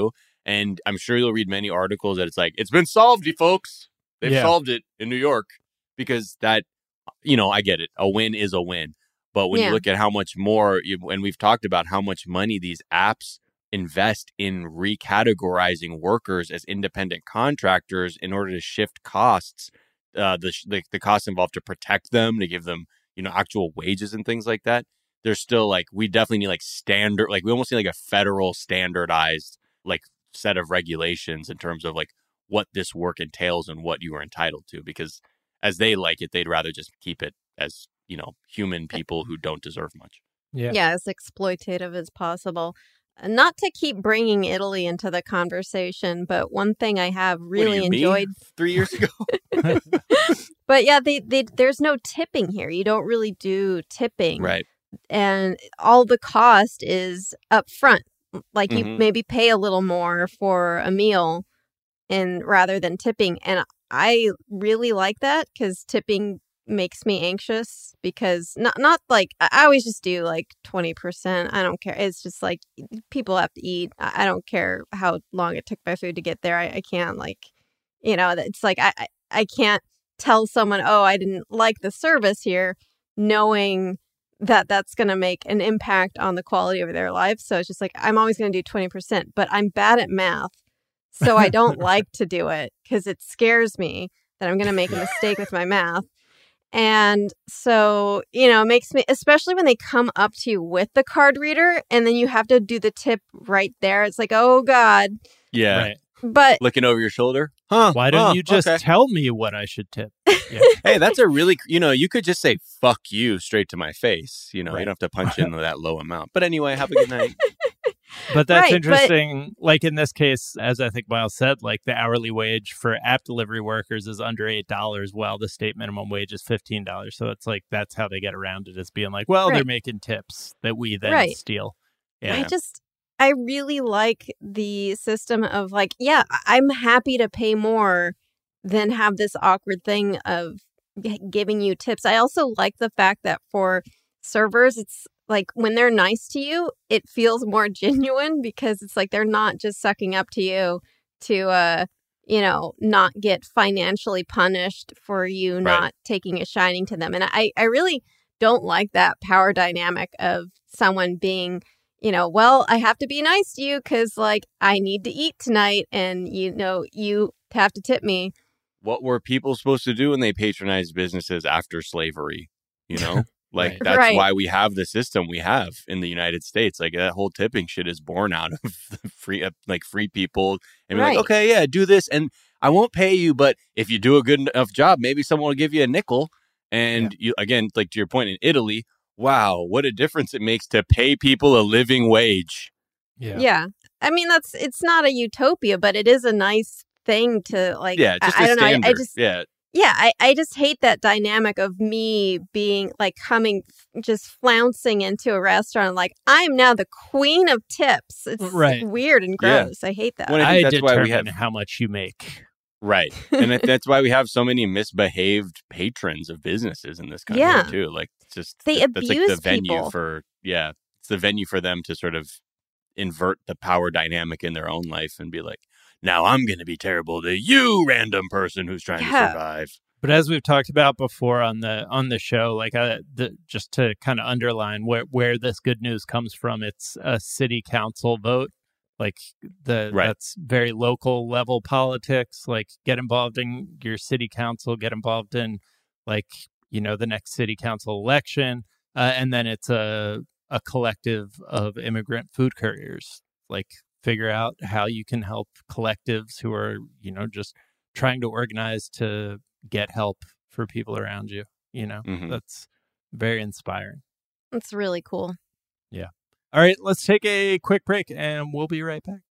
And I'm sure you'll read many articles that it's like, it's been solved, you folks. They've Yeah. solved it in New York, because that, you know, I get it. A win is a win. But when Yeah. you look at how much more, you, and we've talked about how much money these apps invest in recategorizing workers as independent contractors in order to shift costs, uh, the, the the costs involved to protect them, to give them, you know, actual wages and things like that. There's still like, we definitely need like standard, like we almost need like a federal standardized like set of regulations in terms of like what this work entails and what you are entitled to, because as they like it, they'd rather just keep it as, you know, human people who don't deserve much. Yeah. Yeah, as exploitative as possible. Uh, Not to keep bringing Italy into the conversation, but one thing I have really What do you enjoyed. mean? Three years ago. But yeah, they, they there's no tipping here. You don't really do tipping. Right. And all the cost is up front. Like you Mhm. maybe pay a little more for a meal and rather than tipping. And I really like that because tipping makes me anxious, because not not like I I always just do like twenty percent. I don't care. It's just like people have to eat. I I don't care how long it took my food to get there. I, I can't like, you know, it's like I, I, I can't tell someone, oh, I didn't like the service here, knowing that that's going to make an impact on the quality of their life. So it's just like, I'm always going to do twenty percent, but I'm bad at math. So I don't like to do it because it scares me that I'm going to make a mistake with my math. And so, you know, it makes me, especially when they come up to you with the card reader and then you have to do the tip right there. It's like, oh God. Yeah. Right. But Looking over your shoulder. Huh. Why don't huh, you just okay. tell me what I should tip? Yeah. Hey, that's a really, you know, you could just say fuck you straight to my face. You know, Right. you don't have to punch in that low amount. But anyway, have a good night. But that's Right, but- interesting. Like in this case, as I think Miles said, like the hourly wage for app delivery workers is under eight dollars, while the state minimum wage is fifteen dollars. So it's like that's how they get around it, is being like, well, they're Right. making tips that we then Right. steal. I Yeah. just, I really like the system of like, yeah, I- I'm happy to pay more than have this awkward thing of g- giving you tips. I also like the fact that for servers, it's like when they're nice to you, it feels more genuine because it's like they're not just sucking up to you to, uh, you know, not get financially punished for you not taking a shining to them. And I, I really don't like that power dynamic of someone being, you know, well, I have to be nice to you because, like, I need to eat tonight and, you know, you have to tip me. What were people supposed to do when they patronized businesses after slavery? You know, like Right. that's Right. why we have the system we have in the United States. Like that whole tipping shit is born out of free, like free people and be Right. like, okay, yeah, do this, and I won't pay you, but if you do a good enough job, maybe someone will give you a nickel. And you, again, like to your point, in Italy, wow, what a difference it makes to pay people a living wage. Yeah. Yeah. I mean, that's, it's not a utopia, but it is a nice thing to, like, Yeah, just I, a I don't know. I, standard. I just, yeah, yeah, I, I just hate that dynamic of me being like coming, just flouncing into a restaurant. Like, I'm now the queen of tips. It's Right. weird and Yeah. gross. I hate that. Well, I I think that's why we determine have how much you make. right, and that- that's why we have so many misbehaved patrons of businesses in this country Yeah. too. Like, it's just They that- that's like the abuse venue people. for yeah, it's the venue for them to sort of invert the power dynamic in their own life and be like, now I'm going to be terrible to you, random person who's trying Yeah. to survive. But as we've talked about before on the on the show, like uh, the, just to kind of underline where where this good news comes from, it's a city council vote. Like the Right. that's very local level politics. Like get involved in your city council, get involved in like you know the next city council election, uh, and then it's a a collective of immigrant food couriers. Like figure out how you can help collectives who are you know just trying to organize to get help for people around you. You know, Mhm. that's very inspiring. It's really cool. Yeah. All right, let's take a quick break and we'll be right back.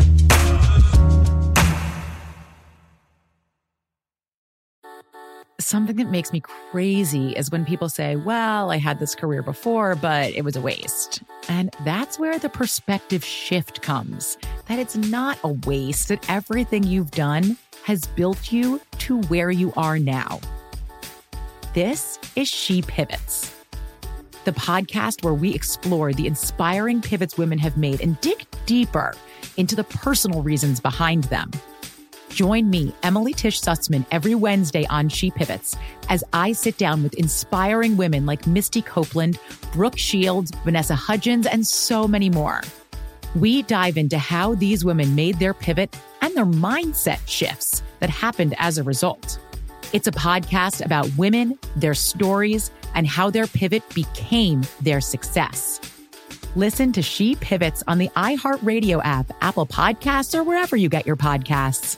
Something that makes me crazy is when people say, well, I had this career before, but it was a waste. And that's where the perspective shift comes, that it's not a waste, that everything you've done has built you to where you are now. This is She Pivots, the podcast where we explore the inspiring pivots women have made and dig deeper into the personal reasons behind them. Join me, Emily Tish Sussman, every Wednesday on She Pivots as I sit down with inspiring women like Misty Copeland, Brooke Shields, Vanessa Hudgens, and so many more. We dive into how these women made their pivot and their mindset shifts that happened as a result. It's a podcast about women, their stories, and how their pivot became their success. Listen to She Pivots on the iHeartRadio app, Apple Podcasts, or wherever you get your podcasts.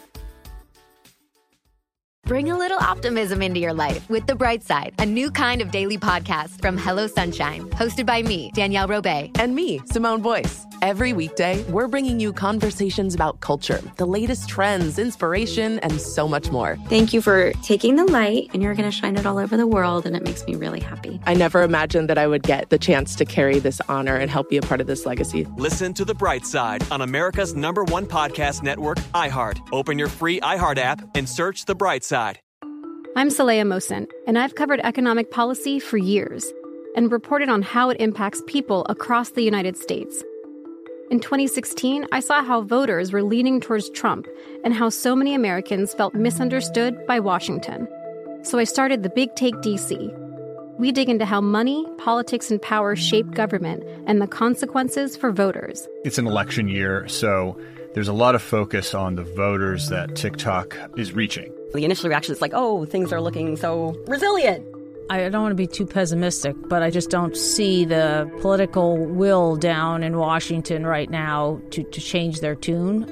Bring a little optimism into your life with The Bright Side, a new kind of daily podcast from Hello Sunshine, hosted by me, Danielle Robay. And me, Simone Boyce. Every weekday, we're bringing you conversations about culture, the latest trends, inspiration, and so much more. Thank you for taking the light, and you're going to shine it all over the world, and it makes me really happy. I never imagined that I would get the chance to carry this honor and help be a part of this legacy. Listen to The Bright Side on America's number one podcast network, iHeart. Open your free iHeart app and search The Bright Side. I'm Saleha Mohsin, and I've covered economic policy for years and reported on how it impacts people across the United States. In twenty sixteen, I saw how voters were leaning towards Trump and how so many Americans felt misunderstood by Washington. So I started the Big Take D C. We dig into how money, politics, and power shape government and the consequences for voters. It's an election year, so there's a lot of focus on the voters that TikTok is reaching. The initial reaction is like, oh, things are looking so resilient. I don't want to be too pessimistic, but I just don't see the political will down in Washington right now to, to change their tune.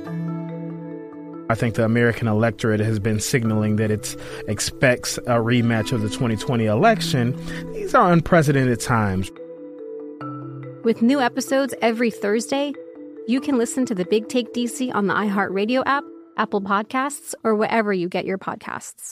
I think the American electorate has been signaling that it expects a rematch of the twenty twenty election. These are unprecedented times. With new episodes every Thursday, you can listen to the Big Take D C on the iHeartRadio app, Apple Podcasts, or wherever you get your podcasts.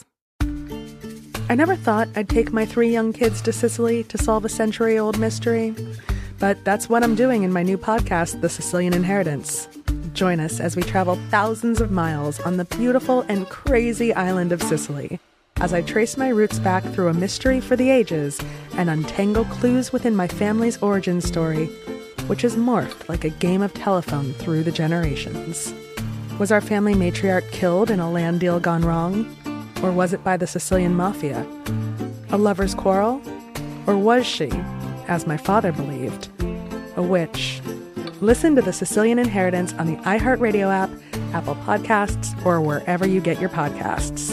I never thought I'd take my three young kids to Sicily to solve a century-old mystery. But that's what I'm doing in my new podcast, The Sicilian Inheritance. Join us as we travel thousands of miles on the beautiful and crazy island of Sicily, as I trace my roots back through a mystery for the ages and untangle clues within my family's origin story, which has morphed like a game of telephone through the generations. Was our family matriarch killed in a land deal gone wrong? Or was it by the Sicilian mafia? A lover's quarrel? Or was she, as my father believed, a witch? Listen to The Sicilian Inheritance on the iHeartRadio app, Apple Podcasts, or wherever you get your podcasts.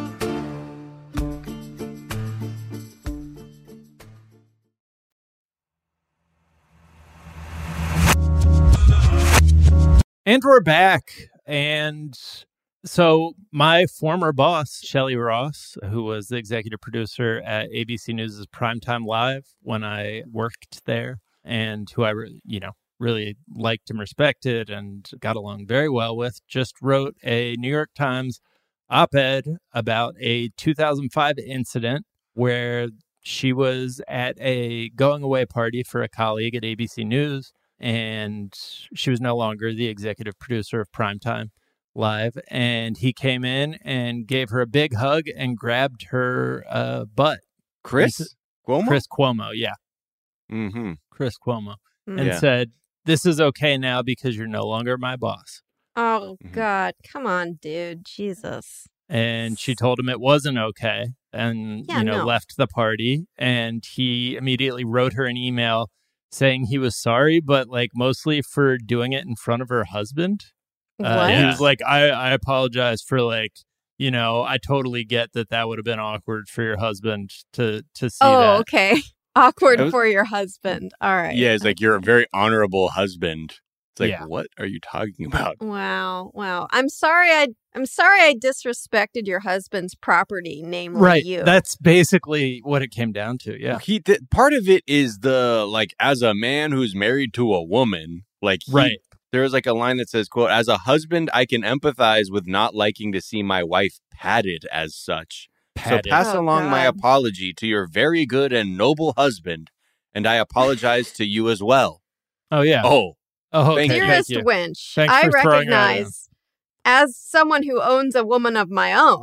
And we're back. And so my former boss, Shelley Ross, who was the executive producer at A B C News' Primetime Live when I worked there, and who I, re- you know, really liked and respected and got along very well with, just wrote a New York Times op-ed about a two thousand five incident where she was at a going-away party for a colleague at A B C News, and she was no longer the executive producer of Primetime Live, and he came in and gave her a big hug and grabbed her uh, butt. Chris and, Cuomo? Chris Cuomo, yeah. Mm-hmm. Chris Cuomo. Mm. And Yeah. said, this is okay now because you're no longer my boss. Oh, Mm-hmm. God. Come on, dude. Jesus. And she told him it wasn't okay and, Yeah, you know, no. left the party. And he immediately wrote her an email saying he was sorry, but like mostly for doing it in front of her husband. Uh, What? he Yeah. was like, I, I apologize for like, you know, I totally get that that would have been awkward for your husband to, to see Oh, that. okay. Awkward That was- for your husband. All right. Yeah, it's like you're a very honorable husband. It's like, Yeah. what are you talking about? Wow. Wow. I'm sorry I I'm sorry I disrespected your husband's property, namely Right. you. That's basically what it came down to. Yeah. He th- part of it is the like as a man who's married to a woman, like he- Right. There's like a line that says, "quote As a husband, I can empathize with not liking to see my wife patted as such. Patted. So pass Oh, along my God. apology to your very good and noble husband, and I apologize to you as well." Oh, yeah. Oh, Oh, Thank okay. you. Dearest Thank you. Winch, Thanks I for throwing that in. recognize, as someone who owns a woman of my own,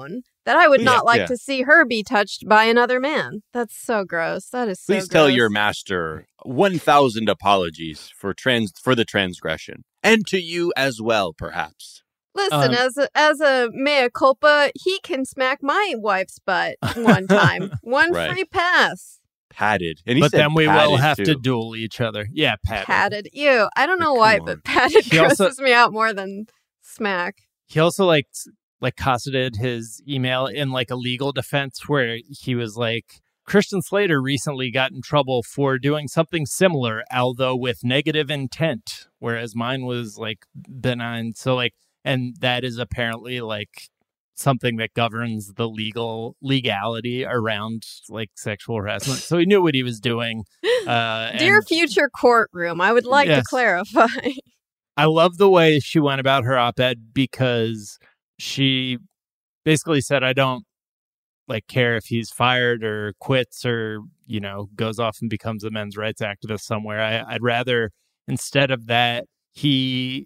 that I would Yeah, not like yeah. to see her be touched by another man. That's so gross. That is so Please tell gross. your master one thousand apologies for trans for the transgression. And to you as well, perhaps. Listen, Um, as a, as a mea culpa, he can smack my wife's butt one time. One Right. free pass. Padded. And he But said then we will padded, have too. to duel each other. Yeah, Pat. Padded. Ew. I don't know Like, why, come but on. padded He also- grosses me out more than smack. He also like s- like cosseted his email in like a legal defense where he was like, Christian Slater recently got in trouble for doing something similar, although with negative intent, whereas mine was like benign. So like, and that is apparently like something that governs the legal legality around like sexual harassment. So he knew what he was doing. Uh, Dear and future courtroom, I would like to Yes. clarify. I love the way she went about her op-ed because she basically said, I don't like care if he's fired or quits or, you know, goes off and becomes a men's rights activist somewhere. I, I'd rather, instead of that, he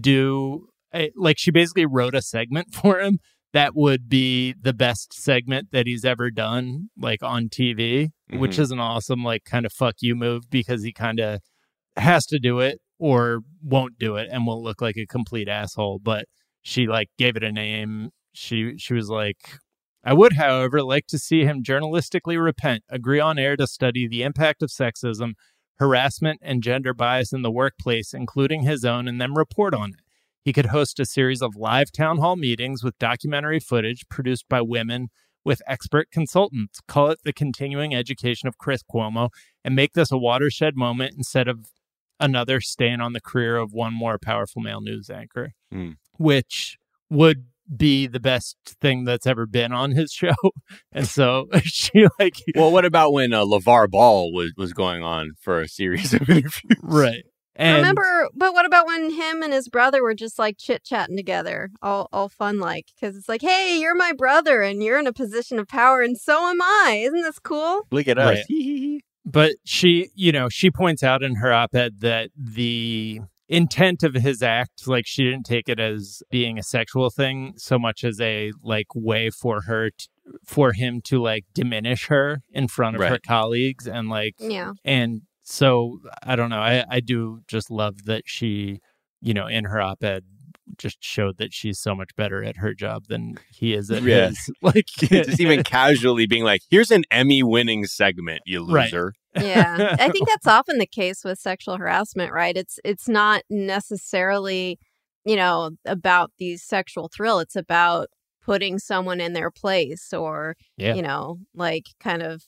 do I, like she basically wrote a segment for him that would be the best segment that he's ever done, like on T V, which Mhm. is an awesome, like, kind of fuck you move because he kind of has to do it or won't do it and will look like a complete asshole. But she like gave it a name. She she was like, I would, however, like to see him journalistically repent, agree on air to study the impact of sexism, harassment, and gender bias in the workplace, including his own, and then report on it. He could host a series of live town hall meetings with documentary footage produced by women with expert consultants. Call it the continuing education of Chris Cuomo and make this a watershed moment instead of another stain on the career of one more powerful male news anchor, Hmm. which would be the best thing that's ever been on his show. And so she like, Well, what about when uh, LeVar Ball was, was going on for a series of interviews? right. And Remember, but what about when him and his brother were just like chit chatting together, all all fun like? Because it's like, hey, you're my brother, and you're in a position of power, and so am I. Isn't this cool? Look at us. Right. But she, you know, she points out in her op-ed that the intent of his act, like she didn't take it as being a sexual thing so much as a like way for her to, for him to like diminish her in front of her Right. colleagues and like Yeah. and so I don't know, I I do just love that she, you know, in her op-ed just showed that she's so much better at her job than he is at Yeah. his. Like Just even casually being like, here's an Emmy-winning segment, you Right. loser. Yeah. I think that's often the case with sexual harassment, right? It's it's not necessarily, you know, about the sexual thrill. It's about putting someone in their place or, Yeah. you know, like kind of,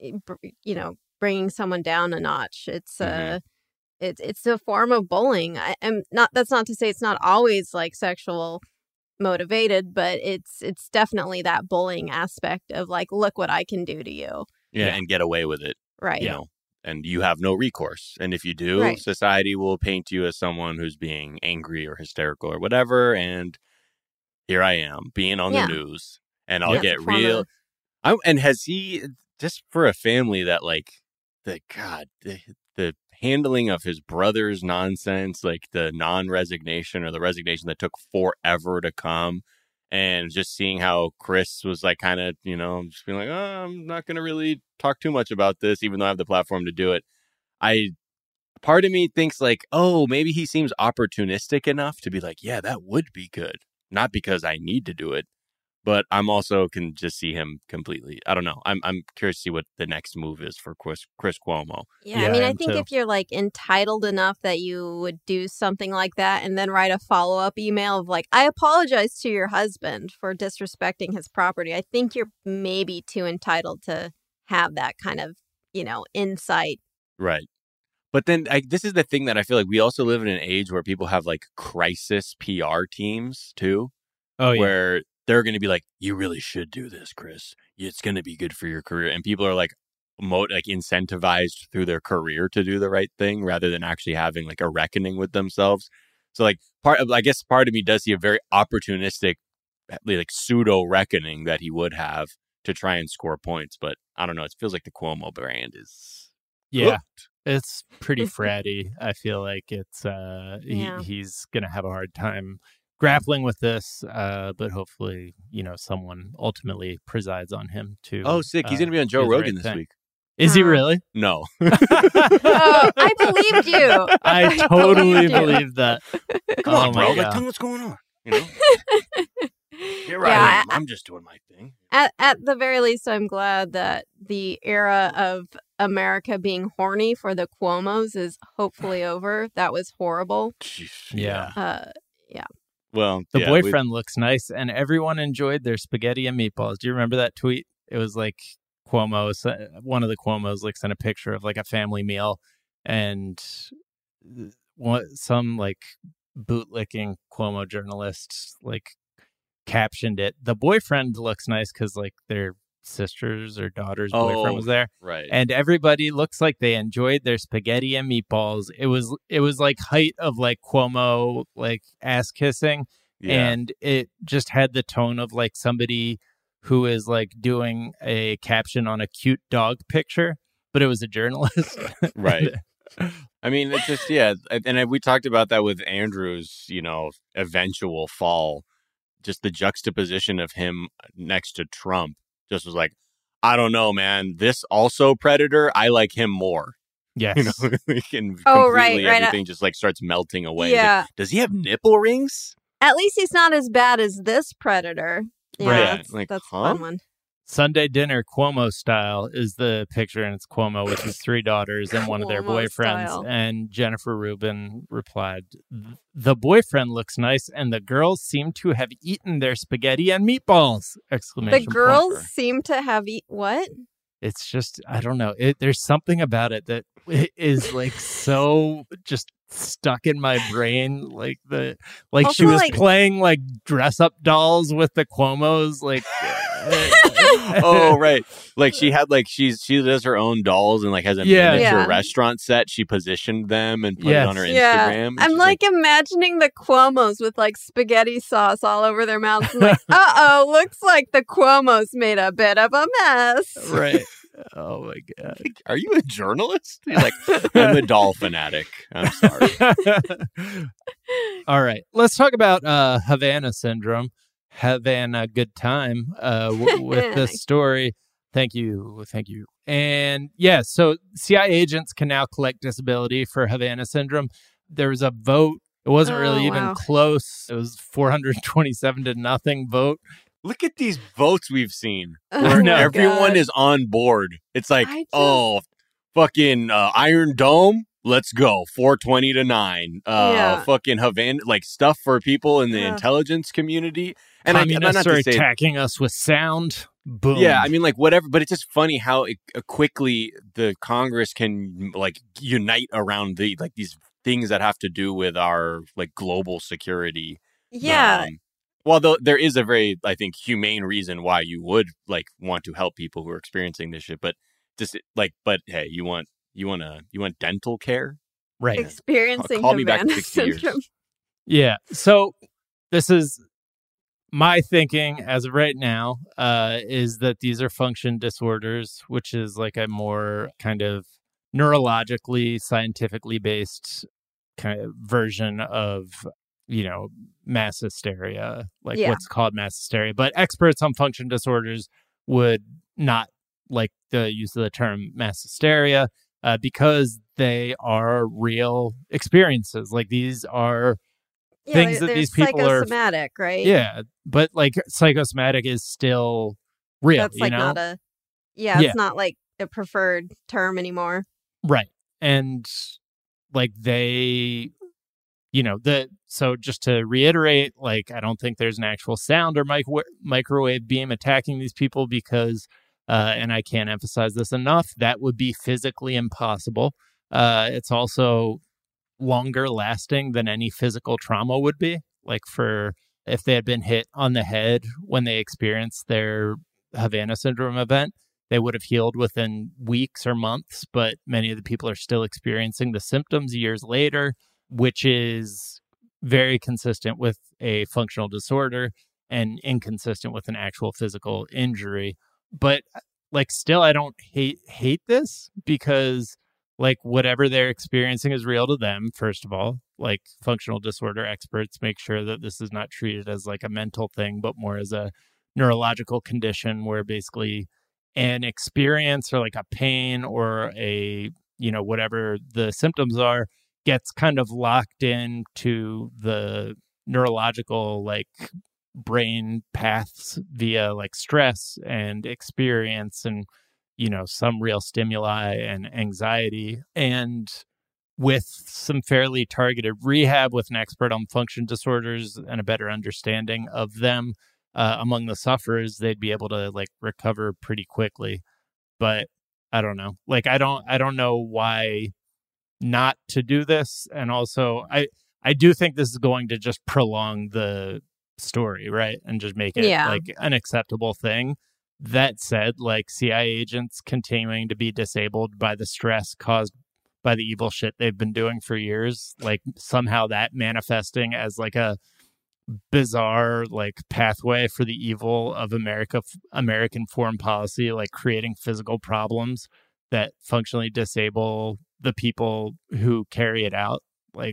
you know, bringing someone down a notch. It's Mhm. uh it's it's a form of bullying. I am not that's not to say it's not always like sexual motivated, but it's it's definitely that bullying aspect of like, look what I can do to you. Yeah, Yeah. and get away with it. Right. You know, and you have no recourse. And if you do, Right. society will paint you as someone who's being angry or hysterical or whatever. And here I am being on Yeah. the news, and I'll Yeah. get It's a form real. of- I, and has he just for a family that like the God the the handling of his brother's nonsense, like the non-resignation or the resignation that took forever to come. And just seeing how Chris was like kind of, you know, just being like, oh, I'm not going to really talk too much about this, even though I have the platform to do it. I, part of me thinks like, oh, maybe he seems opportunistic enough to be like, yeah, that would be good. Not because I need to do it, but I'm also can just see him completely. I don't know. I'm I'm curious to see what the next move is for Chris, Chris Cuomo. Yeah, Yeah, I mean, I I am think too. if you're like entitled enough that you would do something like that and then write a follow up email of like, I apologize to your husband for disrespecting his property, I think you're maybe too entitled to have that kind of, you know, insight. Right. But then I, this is the thing that I feel like we also live in an age where people have like crisis P R teams too, oh yeah. where they're going to be like, you really should do this, Chris. It's going to be good for your career. And people are like, mo- like incentivized through their career to do the right thing rather than actually having like a reckoning with themselves. So like part of, I guess part of me does see a very opportunistic, like pseudo reckoning that he would have to try and score points. But I don't know. It feels like the Cuomo brand is Yeah. cooked. It's pretty fratty. I feel like it's uh Yeah. he, he's gonna have a hard time grappling with this, uh, but hopefully, you know, someone ultimately presides on him to. Oh, sick! He's uh, going to be on Joe do the Rogan right this thing. week. Is he really? No. Oh, I believed you. I totally believed you. believed that. Come oh on, my bro! God. Like, tell me what's going on. You know, here Yeah, I am. I'm just doing my thing. At at the very least, I'm glad that the era of America being horny for the Cuomos is hopefully over. That was horrible. Yeah. Uh, yeah. Well, The yeah, we- boyfriend looks nice, and everyone enjoyed their spaghetti and meatballs. Do you remember that tweet? It was like Cuomo, one of the Cuomos, like sent a picture of like a family meal, and what some like bootlicking Cuomo journalist like captioned it. The boyfriend looks nice because like their sisters or daughter's boyfriend Oh, was there, right. and everybody looks like they enjoyed their spaghetti and meatballs. It was it was like height of like Cuomo like ass kissing, Yeah. and it just had the tone of like somebody who is like doing a caption on a cute dog picture, but it was a journalist. Right. I mean, it's just, yeah. And we talked about that with Andrew's, you know, eventual fall. Just the juxtaposition of him next to Trump just was like, I don't know, man. This also Predator, I like him more. Yes. You know, like, and Oh, right, completely right. everything just like starts melting away. It's Yeah. like, does he have nipple rings? At least he's not as bad as this Predator. Yeah, Right. that's, Like, that's huh? a fun one. Sunday dinner Cuomo style is the picture, and it's Cuomo with his three daughters and one of their Cuomo boyfriends. style. And Jennifer Rubin replied, "The boyfriend looks nice, and the girls seem to have eaten their spaghetti and meatballs!" Exclamation The point. girls seem to have eat what? It's just, I don't know. It, there's something about it that is like so just stuck in my brain. Like the, like Also, she was like- playing like dress up dolls with the Cuomos. Like, Oh, right. Like she had like she's she does her own dolls and like has a Yeah. miniature Yeah. restaurant set. She positioned them and put Yes. it on her Yeah. Instagram. And I'm she's like, imagining the Cuomos with like spaghetti sauce all over their mouths. I'm like, uh oh, looks like the Cuomos made a bit of a mess. right. Oh my God. are you a journalist? He's like, I'm a doll fanatic. I'm sorry. All right. Let's talk about uh, Havana syndrome. Havana good time uh, w- with this story. Thank you. Thank you. And yeah, so C I A agents can now collect disability for Havana syndrome. There was a vote. It wasn't Oh, really even wow. close. It was four hundred twenty-seven to nothing vote. Look at these votes we've seen. Oh Where my everyone God. is on board. It's like, I just- oh, fucking uh, Iron Dome. Let's go. four twenty to nine. Uh, Yeah. Fucking Havana, like stuff for people in the Yeah. intelligence community. And I, I'm not Communists to are say attacking us with sound. Boom. Yeah, I mean, like whatever, but it's just funny how it, uh, quickly the Congress can like unite around the like these things that have to do with our like global security. Yeah. Um, well, though there is a very, I think, humane reason why you would like want to help people who are experiencing this shit, but just like, but hey, you want you want to you want dental care, right. Experiencing Call me back in Havana sixty years. syndrome. Yeah. So this is my thinking as of right now uh, is that these are function disorders, which is like a more kind of neurologically, scientifically based kind of version of, you know, mass hysteria, like Yeah. what's called mass hysteria. But experts on function disorders would not like the use of the term mass hysteria uh, because they are real experiences. Like these are Yeah, things they're- that they're these people are psychosomatic, right? yeah, but like psychosomatic is still real. That's you like know? not a yeah, Yeah. it's not like a preferred term anymore. Right. And like they, you know, the so just to reiterate, like I don't think there's an actual sound or mic- microwave beam attacking these people because, uh, and I can't emphasize this enough, that would be physically impossible. Uh, it's also longer lasting than any physical trauma would be. Like for if they had been hit on the head when they experienced their Havana syndrome event, they would have healed within weeks or months, but many of the people are still experiencing the symptoms years later, which is very consistent with a functional disorder and inconsistent with an actual physical injury. But like still I don't hate hate this because like whatever they're experiencing is real to them, first of all. like functional disorder experts make sure that this is not treated as like a mental thing, but more as a neurological condition where basically an experience or like a pain or a, you know, whatever the symptoms are gets kind of locked into the neurological like brain paths via like stress and experience and, you know, some real stimuli and anxiety. And with some fairly targeted rehab with an expert on function disorders and a better understanding of them uh, among the sufferers, they'd be able to like recover pretty quickly. But I don't know. Like, I don't, I don't know why not to do this. And also, I, I do think this is going to just prolong the story, right? And just make it Yeah. like an acceptable thing. That said, like C I A agents continuing to be disabled by the stress caused by the evil shit they've been doing for years, like somehow that manifesting as like a bizarre like pathway for the evil of America, American foreign policy, like creating physical problems that functionally disable the people who carry it out. Like,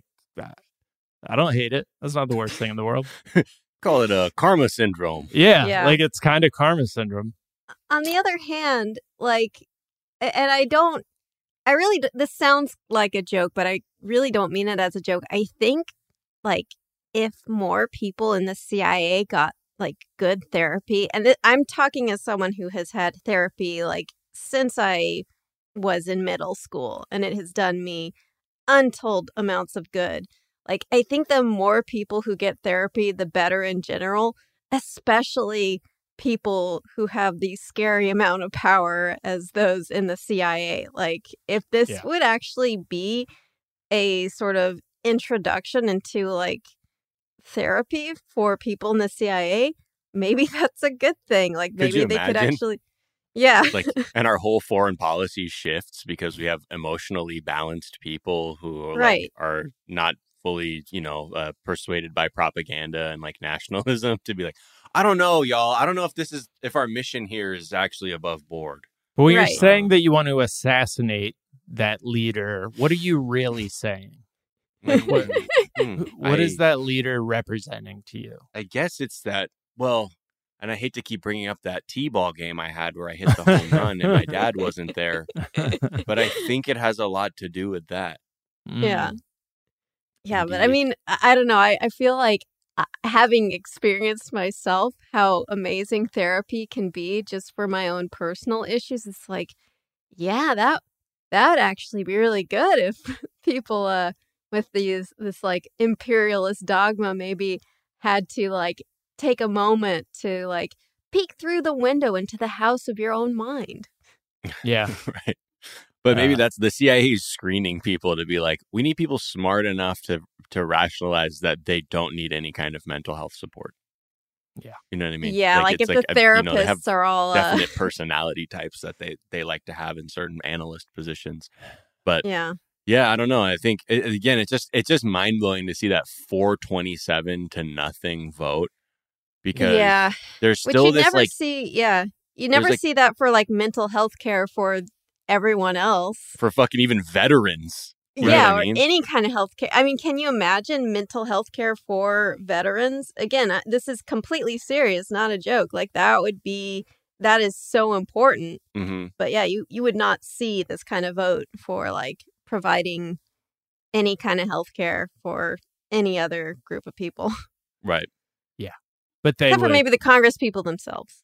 I don't hate it. That's not the worst thing in the world. Call it a karma syndrome. Yeah, Yeah. like it's kind of karma syndrome. On the other hand, like, a- and I don't, I really, d- this sounds like a joke, but I really don't mean it as a joke. I think, like, if more people in the C I A got, like, good therapy, and th- I'm talking as someone who has had therapy, like, since I was in middle school, and it has done me untold amounts of good. Like, I think the more people who get therapy, the better in general, especially people who have the scary amount of power as those in the C I A. Like, if this Yeah. would actually be a sort of introduction into like therapy for people in the C I A, maybe that's a good thing. Like, Could maybe you they could imagine? actually, yeah. Like, and our whole foreign policy shifts because we have emotionally balanced people who are, like, Right. are not fully, you know, uh, persuaded by propaganda and like nationalism to be like, I don't know, y'all. I don't know if this is, if our mission here is actually above board. But when Right. you're saying that you want to assassinate that leader, what are you really saying? Like, what, Hmm. what I- is that leader representing to you? I guess it's that, well, and I hate to keep bringing up that T-ball game I had where I hit the home run and my dad wasn't there, but I think it has a lot to do with that. Yeah. Mm. Yeah, but I Indeed. mean, I, I don't know. I, I feel like uh, having experienced myself how amazing therapy can be just for my own personal issues, it's like, yeah, that that would actually be really good if people uh with these this like imperialist dogma maybe had to like take a moment to like peek through the window into the house of your own mind. Yeah. Right. But maybe Uh, that's the C I A is screening people to be like, we need people smart enough to to rationalize that they don't need any kind of mental health support. Yeah. You know what I mean? Yeah, like, it's if the a- you know, they have therapists are all, uh, definite personality types that they, they like to have in certain analyst positions. But Yeah. yeah, I don't know. I think a- again, it's just it's just mind blowing to see that four twenty-seven to nothing vote because Yeah. there's Which still you this never like see, yeah. You there's, never like- see that for like mental health care for everyone else. for fucking even veterans. You know Yeah, what I or mean? any kind of health care. I mean, can you imagine mental health care for veterans? Again, I- this is completely serious, not a joke. Like, that would be, that is so important. Mhm. But yeah, you, you would not see this kind of vote for like providing any kind of health care for any other group of people. Right. Yeah. But they Except for would, maybe the Congress people themselves.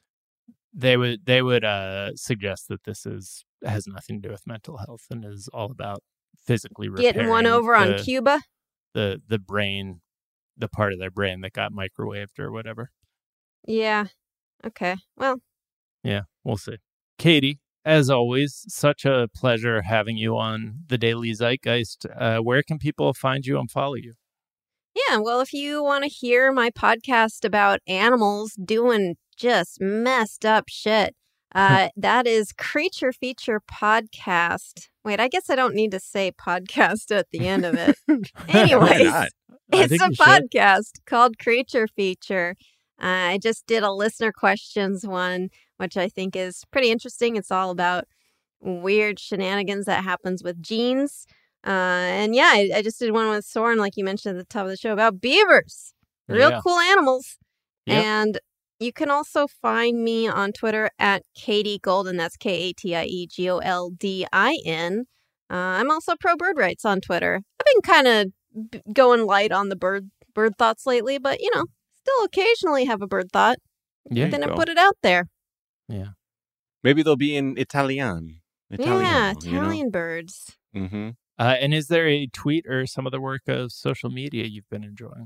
they would they would uh, suggest that this is has nothing to do with mental health and is all about physically Getting one repairing over on the- Cuba. the the brain, the part of their brain that got microwaved or whatever. Yeah. Okay. Well, Yeah, we'll see. Katie, as always, such a pleasure having you on the Daily Zeitgeist. Uh, where can people find you and follow you? yeah. Well, if you want to hear my podcast about animals doing just messed up shit, uh, that is Creature Feature Podcast. Wait, I guess I don't need to say podcast at the end of it. Anyways, not? I it's think a you should. podcast called Creature Feature. Uh, I just did a listener questions one, which I think is pretty interesting. It's all about weird shenanigans that happens with genes. Uh, and yeah, I, I just did one with Soren, like you mentioned at the top of the show, about beavers. Real Yeah. cool animals. Yep. And you can also find me on Twitter at Katie Golden. That's K A T I E G O L D I N. Uh, I'm also pro bird rights on Twitter. I've been kind of b- going light on the bird bird thoughts lately, but, you know, still occasionally have a bird thought. Yeah. Then I Go. put it out there. Yeah. Maybe they'll be in Italian. Italiano, yeah, you know? Italian birds. Mm-hmm. Uh, and is there a tweet or some other work of social media you've been enjoying?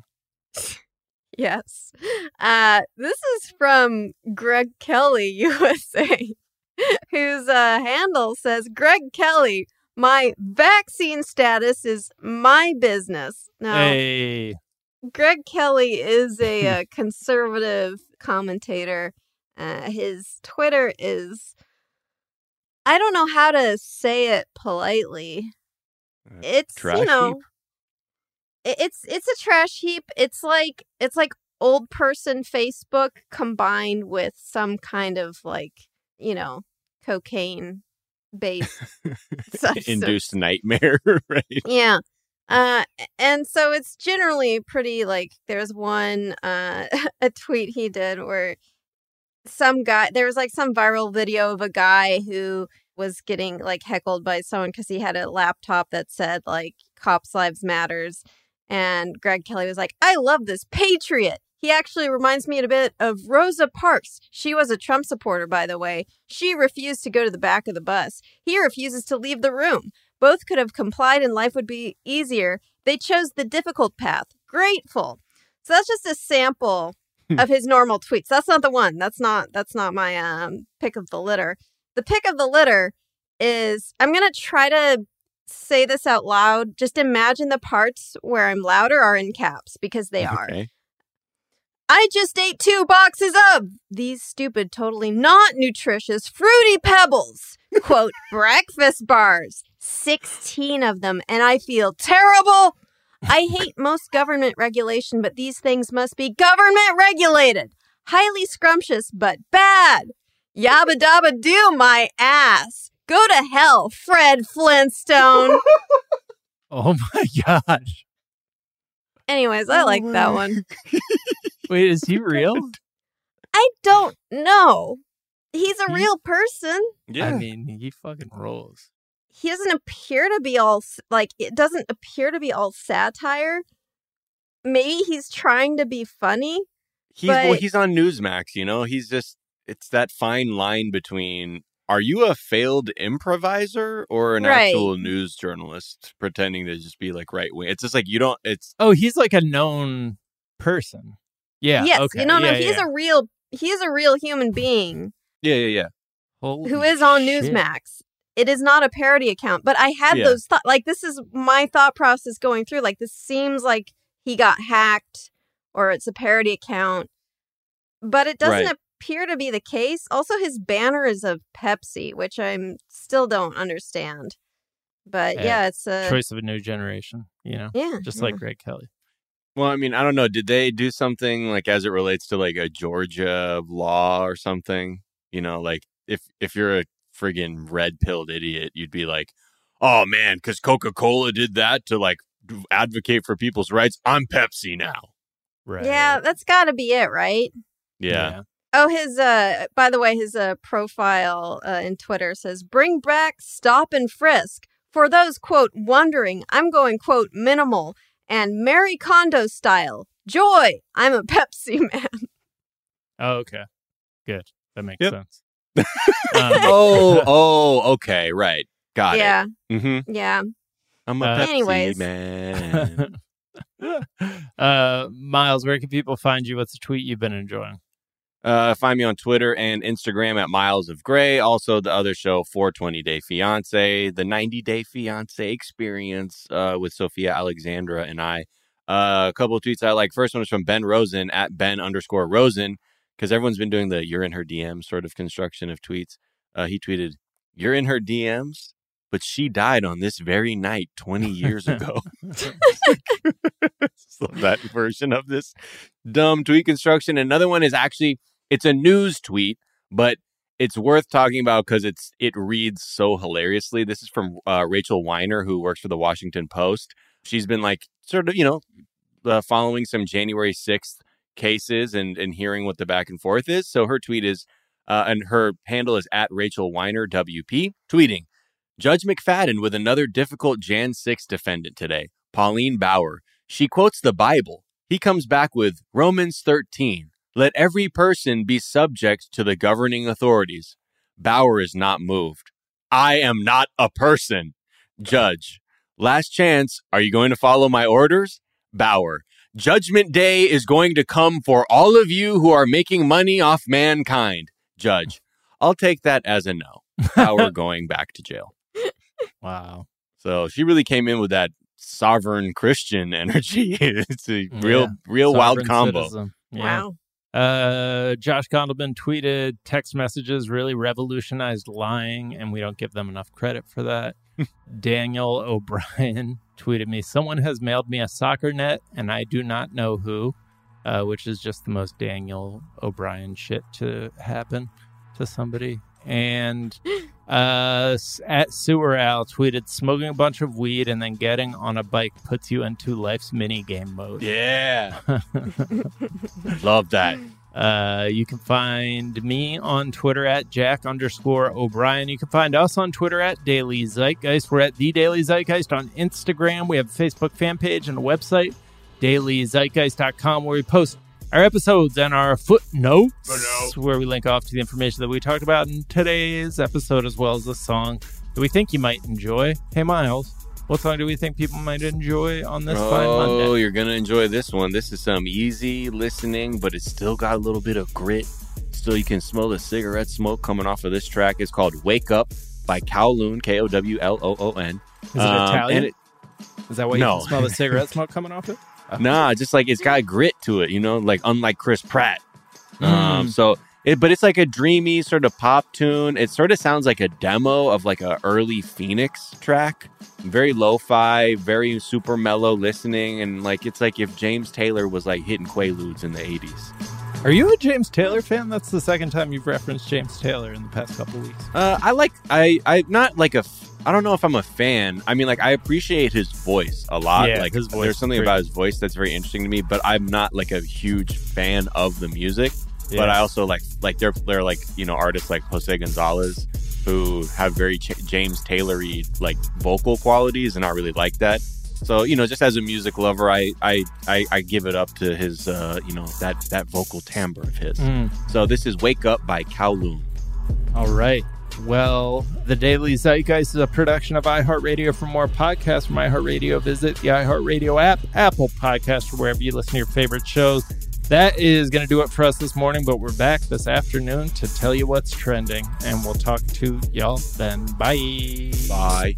Yes. Uh, this is from Greg Kelly, U S A, whose uh, handle says, Greg Kelly, my vaccine status is my business. Now, Hey. Greg Kelly is a, uh conservative commentator. Uh, his Twitter is, I don't know how to say it politely. It's, trash you know, heap? it- it's it's a trash heap. It's like it's like old person Facebook combined with some kind of like, you know, cocaine based substance. Induced nightmare, right? Yeah. Uh, and so it's generally pretty like there's one uh a tweet he did where some guy there was like some viral video of a guy who was getting like heckled by someone because he had a laptop that said like Cops Lives Matters, and Greg Kelly was like, I love this patriot. He actually reminds me a bit of Rosa Parks. She was a Trump supporter, by the way. She refused to go to the back of the bus. He refuses to leave the room. Both could have complied and life would be easier. They chose the difficult path. Grateful. So that's just a sample of his normal tweets. That's not the one. That's not that's not my um pick of the litter. The pick of the litter is, I'm going to try to say this out loud. Just imagine the parts where I'm louder are in caps because they are. Okay. I just ate two boxes of these stupid, totally not nutritious Fruity Pebbles, quote, breakfast bars, sixteen of them, and I feel terrible. I hate most government regulation, but these things must be government regulated. Highly scrumptious, but bad. Yabba dabba do my ass. Go to hell, Fred Flintstone. Oh my gosh. Anyways, I like that one. Wait, is he real? I don't know. He's a real person. I mean, he fucking rolls. He doesn't appear to be all, s- like, it doesn't appear to be all satire. Maybe he's trying to be funny. He's but well, he's on Newsmax, you know. He's just it's that fine line between are you a failed improviser or an Right. actual news journalist pretending to just be like right wing. It's just like you don't. It's Oh, he's like a known person. Yeah. yes, Okay. you know, no, yeah, he's yeah. a real, he's a real human being yeah, yeah, yeah. Holy who is on shit. Newsmax. It is not a parody account, but I had Yeah. those thoughts. Like, this is my thought process going through. Like, this seems like he got hacked or it's a parody account, but it doesn't Right. appear to be the case. Also, his banner is of Pepsi, which I'm still don't understand. But yeah, Yeah, it's a choice of a new generation, you know? Yeah, Just yeah. like Greg Kelly. Well, I mean, I don't know. Did they do something like as it relates to like a Georgia law or something? You know, like if if you're a friggin' red-pilled idiot, you'd be like, "Oh man, because Coca-Cola did that to like advocate for people's rights. I'm Pepsi now." Right. Yeah, that's got to be it, right? Yeah. Oh, his, uh, by the way, his uh, profile uh, in Twitter says, bring back stop and frisk. For those, quote, wondering, I'm going, quote, minimal and Mary Kondo style. Joy, I'm a Pepsi man. Oh, okay. Good. That makes Yep. sense. Um, oh, oh, okay, right. Got Yeah. it. Mm-hmm. Yeah. I'm a Uh, Pepsi Anyways. man. uh, Miles, where can people find you? What's the tweet you've been enjoying? Uh, find me on Twitter and Instagram at Miles of Gray. Also, the other show, four twenty Day Fiance, the ninety Day Fiance experience uh, with Sophia Alexandra and I. Uh, a couple of tweets I like. First one is from Ben Rosen at Ben underscore Rosen, because everyone's been doing the you're in her D Ms sort of construction of tweets. Uh, he tweeted, "You're in her D Ms, but she died on this very night twenty years ago." So that version of this dumb tweet construction. Another one is actually, it's a news tweet, but it's worth talking about because it's it reads so hilariously. This is from uh, Rachel Weiner, who works for the Washington Post. She's been like sort of, you know, uh, following some January sixth cases and, and hearing what the back and forth is. So her tweet is, uh, and her handle is at Rachel Weiner W P, tweeting, Judge McFadden with another difficult January sixth defendant today, Pauline Bauer. She quotes the Bible. He comes back with Romans thirteen. Let every person be subject to the governing authorities. Bauer is not moved. I am not a person. Judge. Last chance. Are you going to follow my orders? Bauer. Judgment Day is going to come for all of you who are making money off mankind. Judge. I'll take that as a no. Bauer going back to jail. Wow. So she really came in with that sovereign Christian energy. It's a real, Yeah. real Sovereign wild combo. citizen. Yeah. Wow. Uh, Josh Gondelman tweeted, text messages really revolutionized lying, and we don't give them enough credit for that. Daniel O'Brien tweeted me, someone has mailed me a soccer net, and I do not know who, uh, which is just the most Daniel O'Brien shit to happen to somebody. And uh, at Sewer Al tweeted, smoking a bunch of weed and then getting on a bike puts you into life's mini game mode. Yeah. Love that. Uh, you can find me on Twitter at Jack underscore O'Brien. You can find us on Twitter at Daily Zeitgeist. We're at The Daily Zeitgeist on Instagram. We have a Facebook fan page and a website, daily zeitgeist dot com, where we post our episodes and our footnotes, Footnote. where we link off to the information that we talked about in today's episode, as well as a song that we think you might enjoy. Hey, Miles, what song do we think people might enjoy on this oh, fine Monday? Oh, you're going to enjoy this one. This is some easy listening, but it's still got a little bit of grit. Still, you can smell the cigarette smoke coming off of this track. It's called Wake Up by Kowloon, K O W L O O N. Is it um, Italian? And it, is that why no. you can smell the cigarette smoke coming off it? Nah, just like it's got grit to it, you know, like unlike Chris Pratt. Mm. Um, so, it, but it's like a dreamy sort of pop tune. It sort of sounds like a demo of like a early Phoenix track. Very lo-fi, very super mellow listening, and like it's like if James Taylor was like hitting Quaaludes in the eighties. Are you a James Taylor fan? That's the second time you've referenced James Taylor in the past couple weeks. Uh, I like I I not like a. I don't know if I'm a fan. I mean, like, I appreciate his voice a lot. Yeah, like, his voice there's something great. about his voice that's very interesting to me, but I'm not, like, a huge fan of the music. Yeah. But I also, like, like they're, they're, like, you know, artists like Jose Gonzalez who have very Ch- James Taylor-y, like, vocal qualities, and I really like that. So, you know, just as a music lover, I I, I, I give it up to his, uh, you know, that, that vocal timbre of his. Mm. So this is Wake Up by Kowloon. All right. Well, the Daily Zeitgeist is a production of iHeartRadio. For more podcasts from iHeartRadio, visit the iHeartRadio app, Apple Podcasts, or wherever you listen to your favorite shows. That is going to do it for us this morning, but we're back this afternoon to tell you what's trending, and we'll talk to y'all then. Bye. Bye.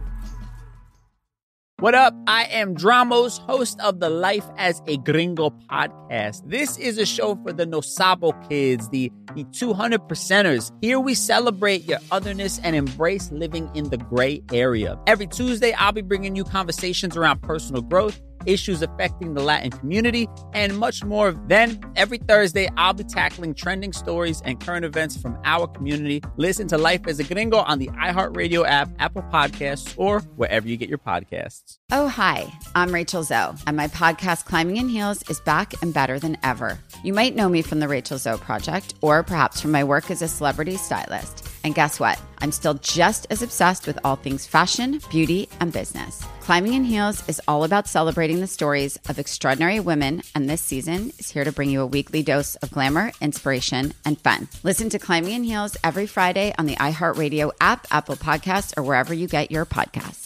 What up? I am Dramos, host of the Life as a Gringo podcast. This is a show for the No Sabo kids, the, the two hundred percenters. Here we celebrate your otherness and embrace living in the gray area. Every Tuesday, I'll be bringing you conversations around personal growth, issues affecting the Latin community, and much more. Then, every Thursday, I'll be tackling trending stories and current events from our community. Listen to Life as a Gringo on the iHeartRadio app, Apple Podcasts, or wherever you get your podcasts. Oh, hi, I'm Rachel Zoe, and my podcast, Climbing in Heels, is back and better than ever. You might know me from the Rachel Zoe Project, or perhaps from my work as a celebrity stylist. And guess what? I'm still just as obsessed with all things fashion, beauty, and business. Climbing in Heels is all about celebrating the stories of extraordinary women, and this season is here to bring you a weekly dose of glamour, inspiration, and fun. Listen to Climbing in Heels every Friday on the iHeartRadio app, Apple Podcasts, or wherever you get your podcasts.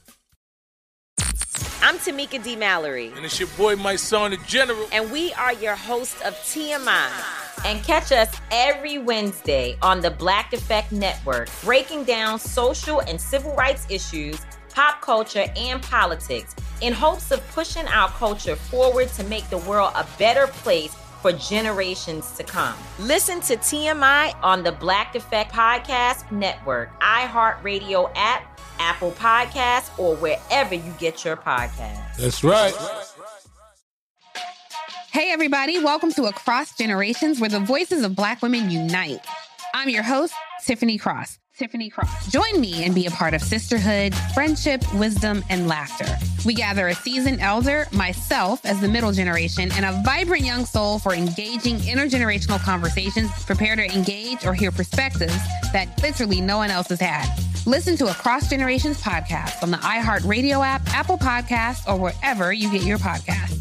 I'm Tamika D. Mallory. And it's your boy, my son, the General. And we are your hosts of T M I. And catch us every Wednesday on the Black Effect Network, breaking down social and civil rights issues, pop culture, and politics in hopes of pushing our culture forward to make the world a better place for generations to come. Listen to T M I on the Black Effect Podcast Network, iHeartRadio app, Apple Podcasts, or wherever you get your podcasts. That's right. Hey, everybody. Welcome to Across Generations, where the voices of Black women unite. I'm your host, Tiffany Cross. Tiffany Cross. Join me and be a part of sisterhood, friendship, wisdom, and laughter. We gather a seasoned elder, myself as the middle generation, and a vibrant young soul for engaging intergenerational conversations. Prepare to engage or hear perspectives that literally no one else has had. Listen to Across Generations podcast on the iHeartRadio app, Apple Podcasts, or wherever you get your podcasts.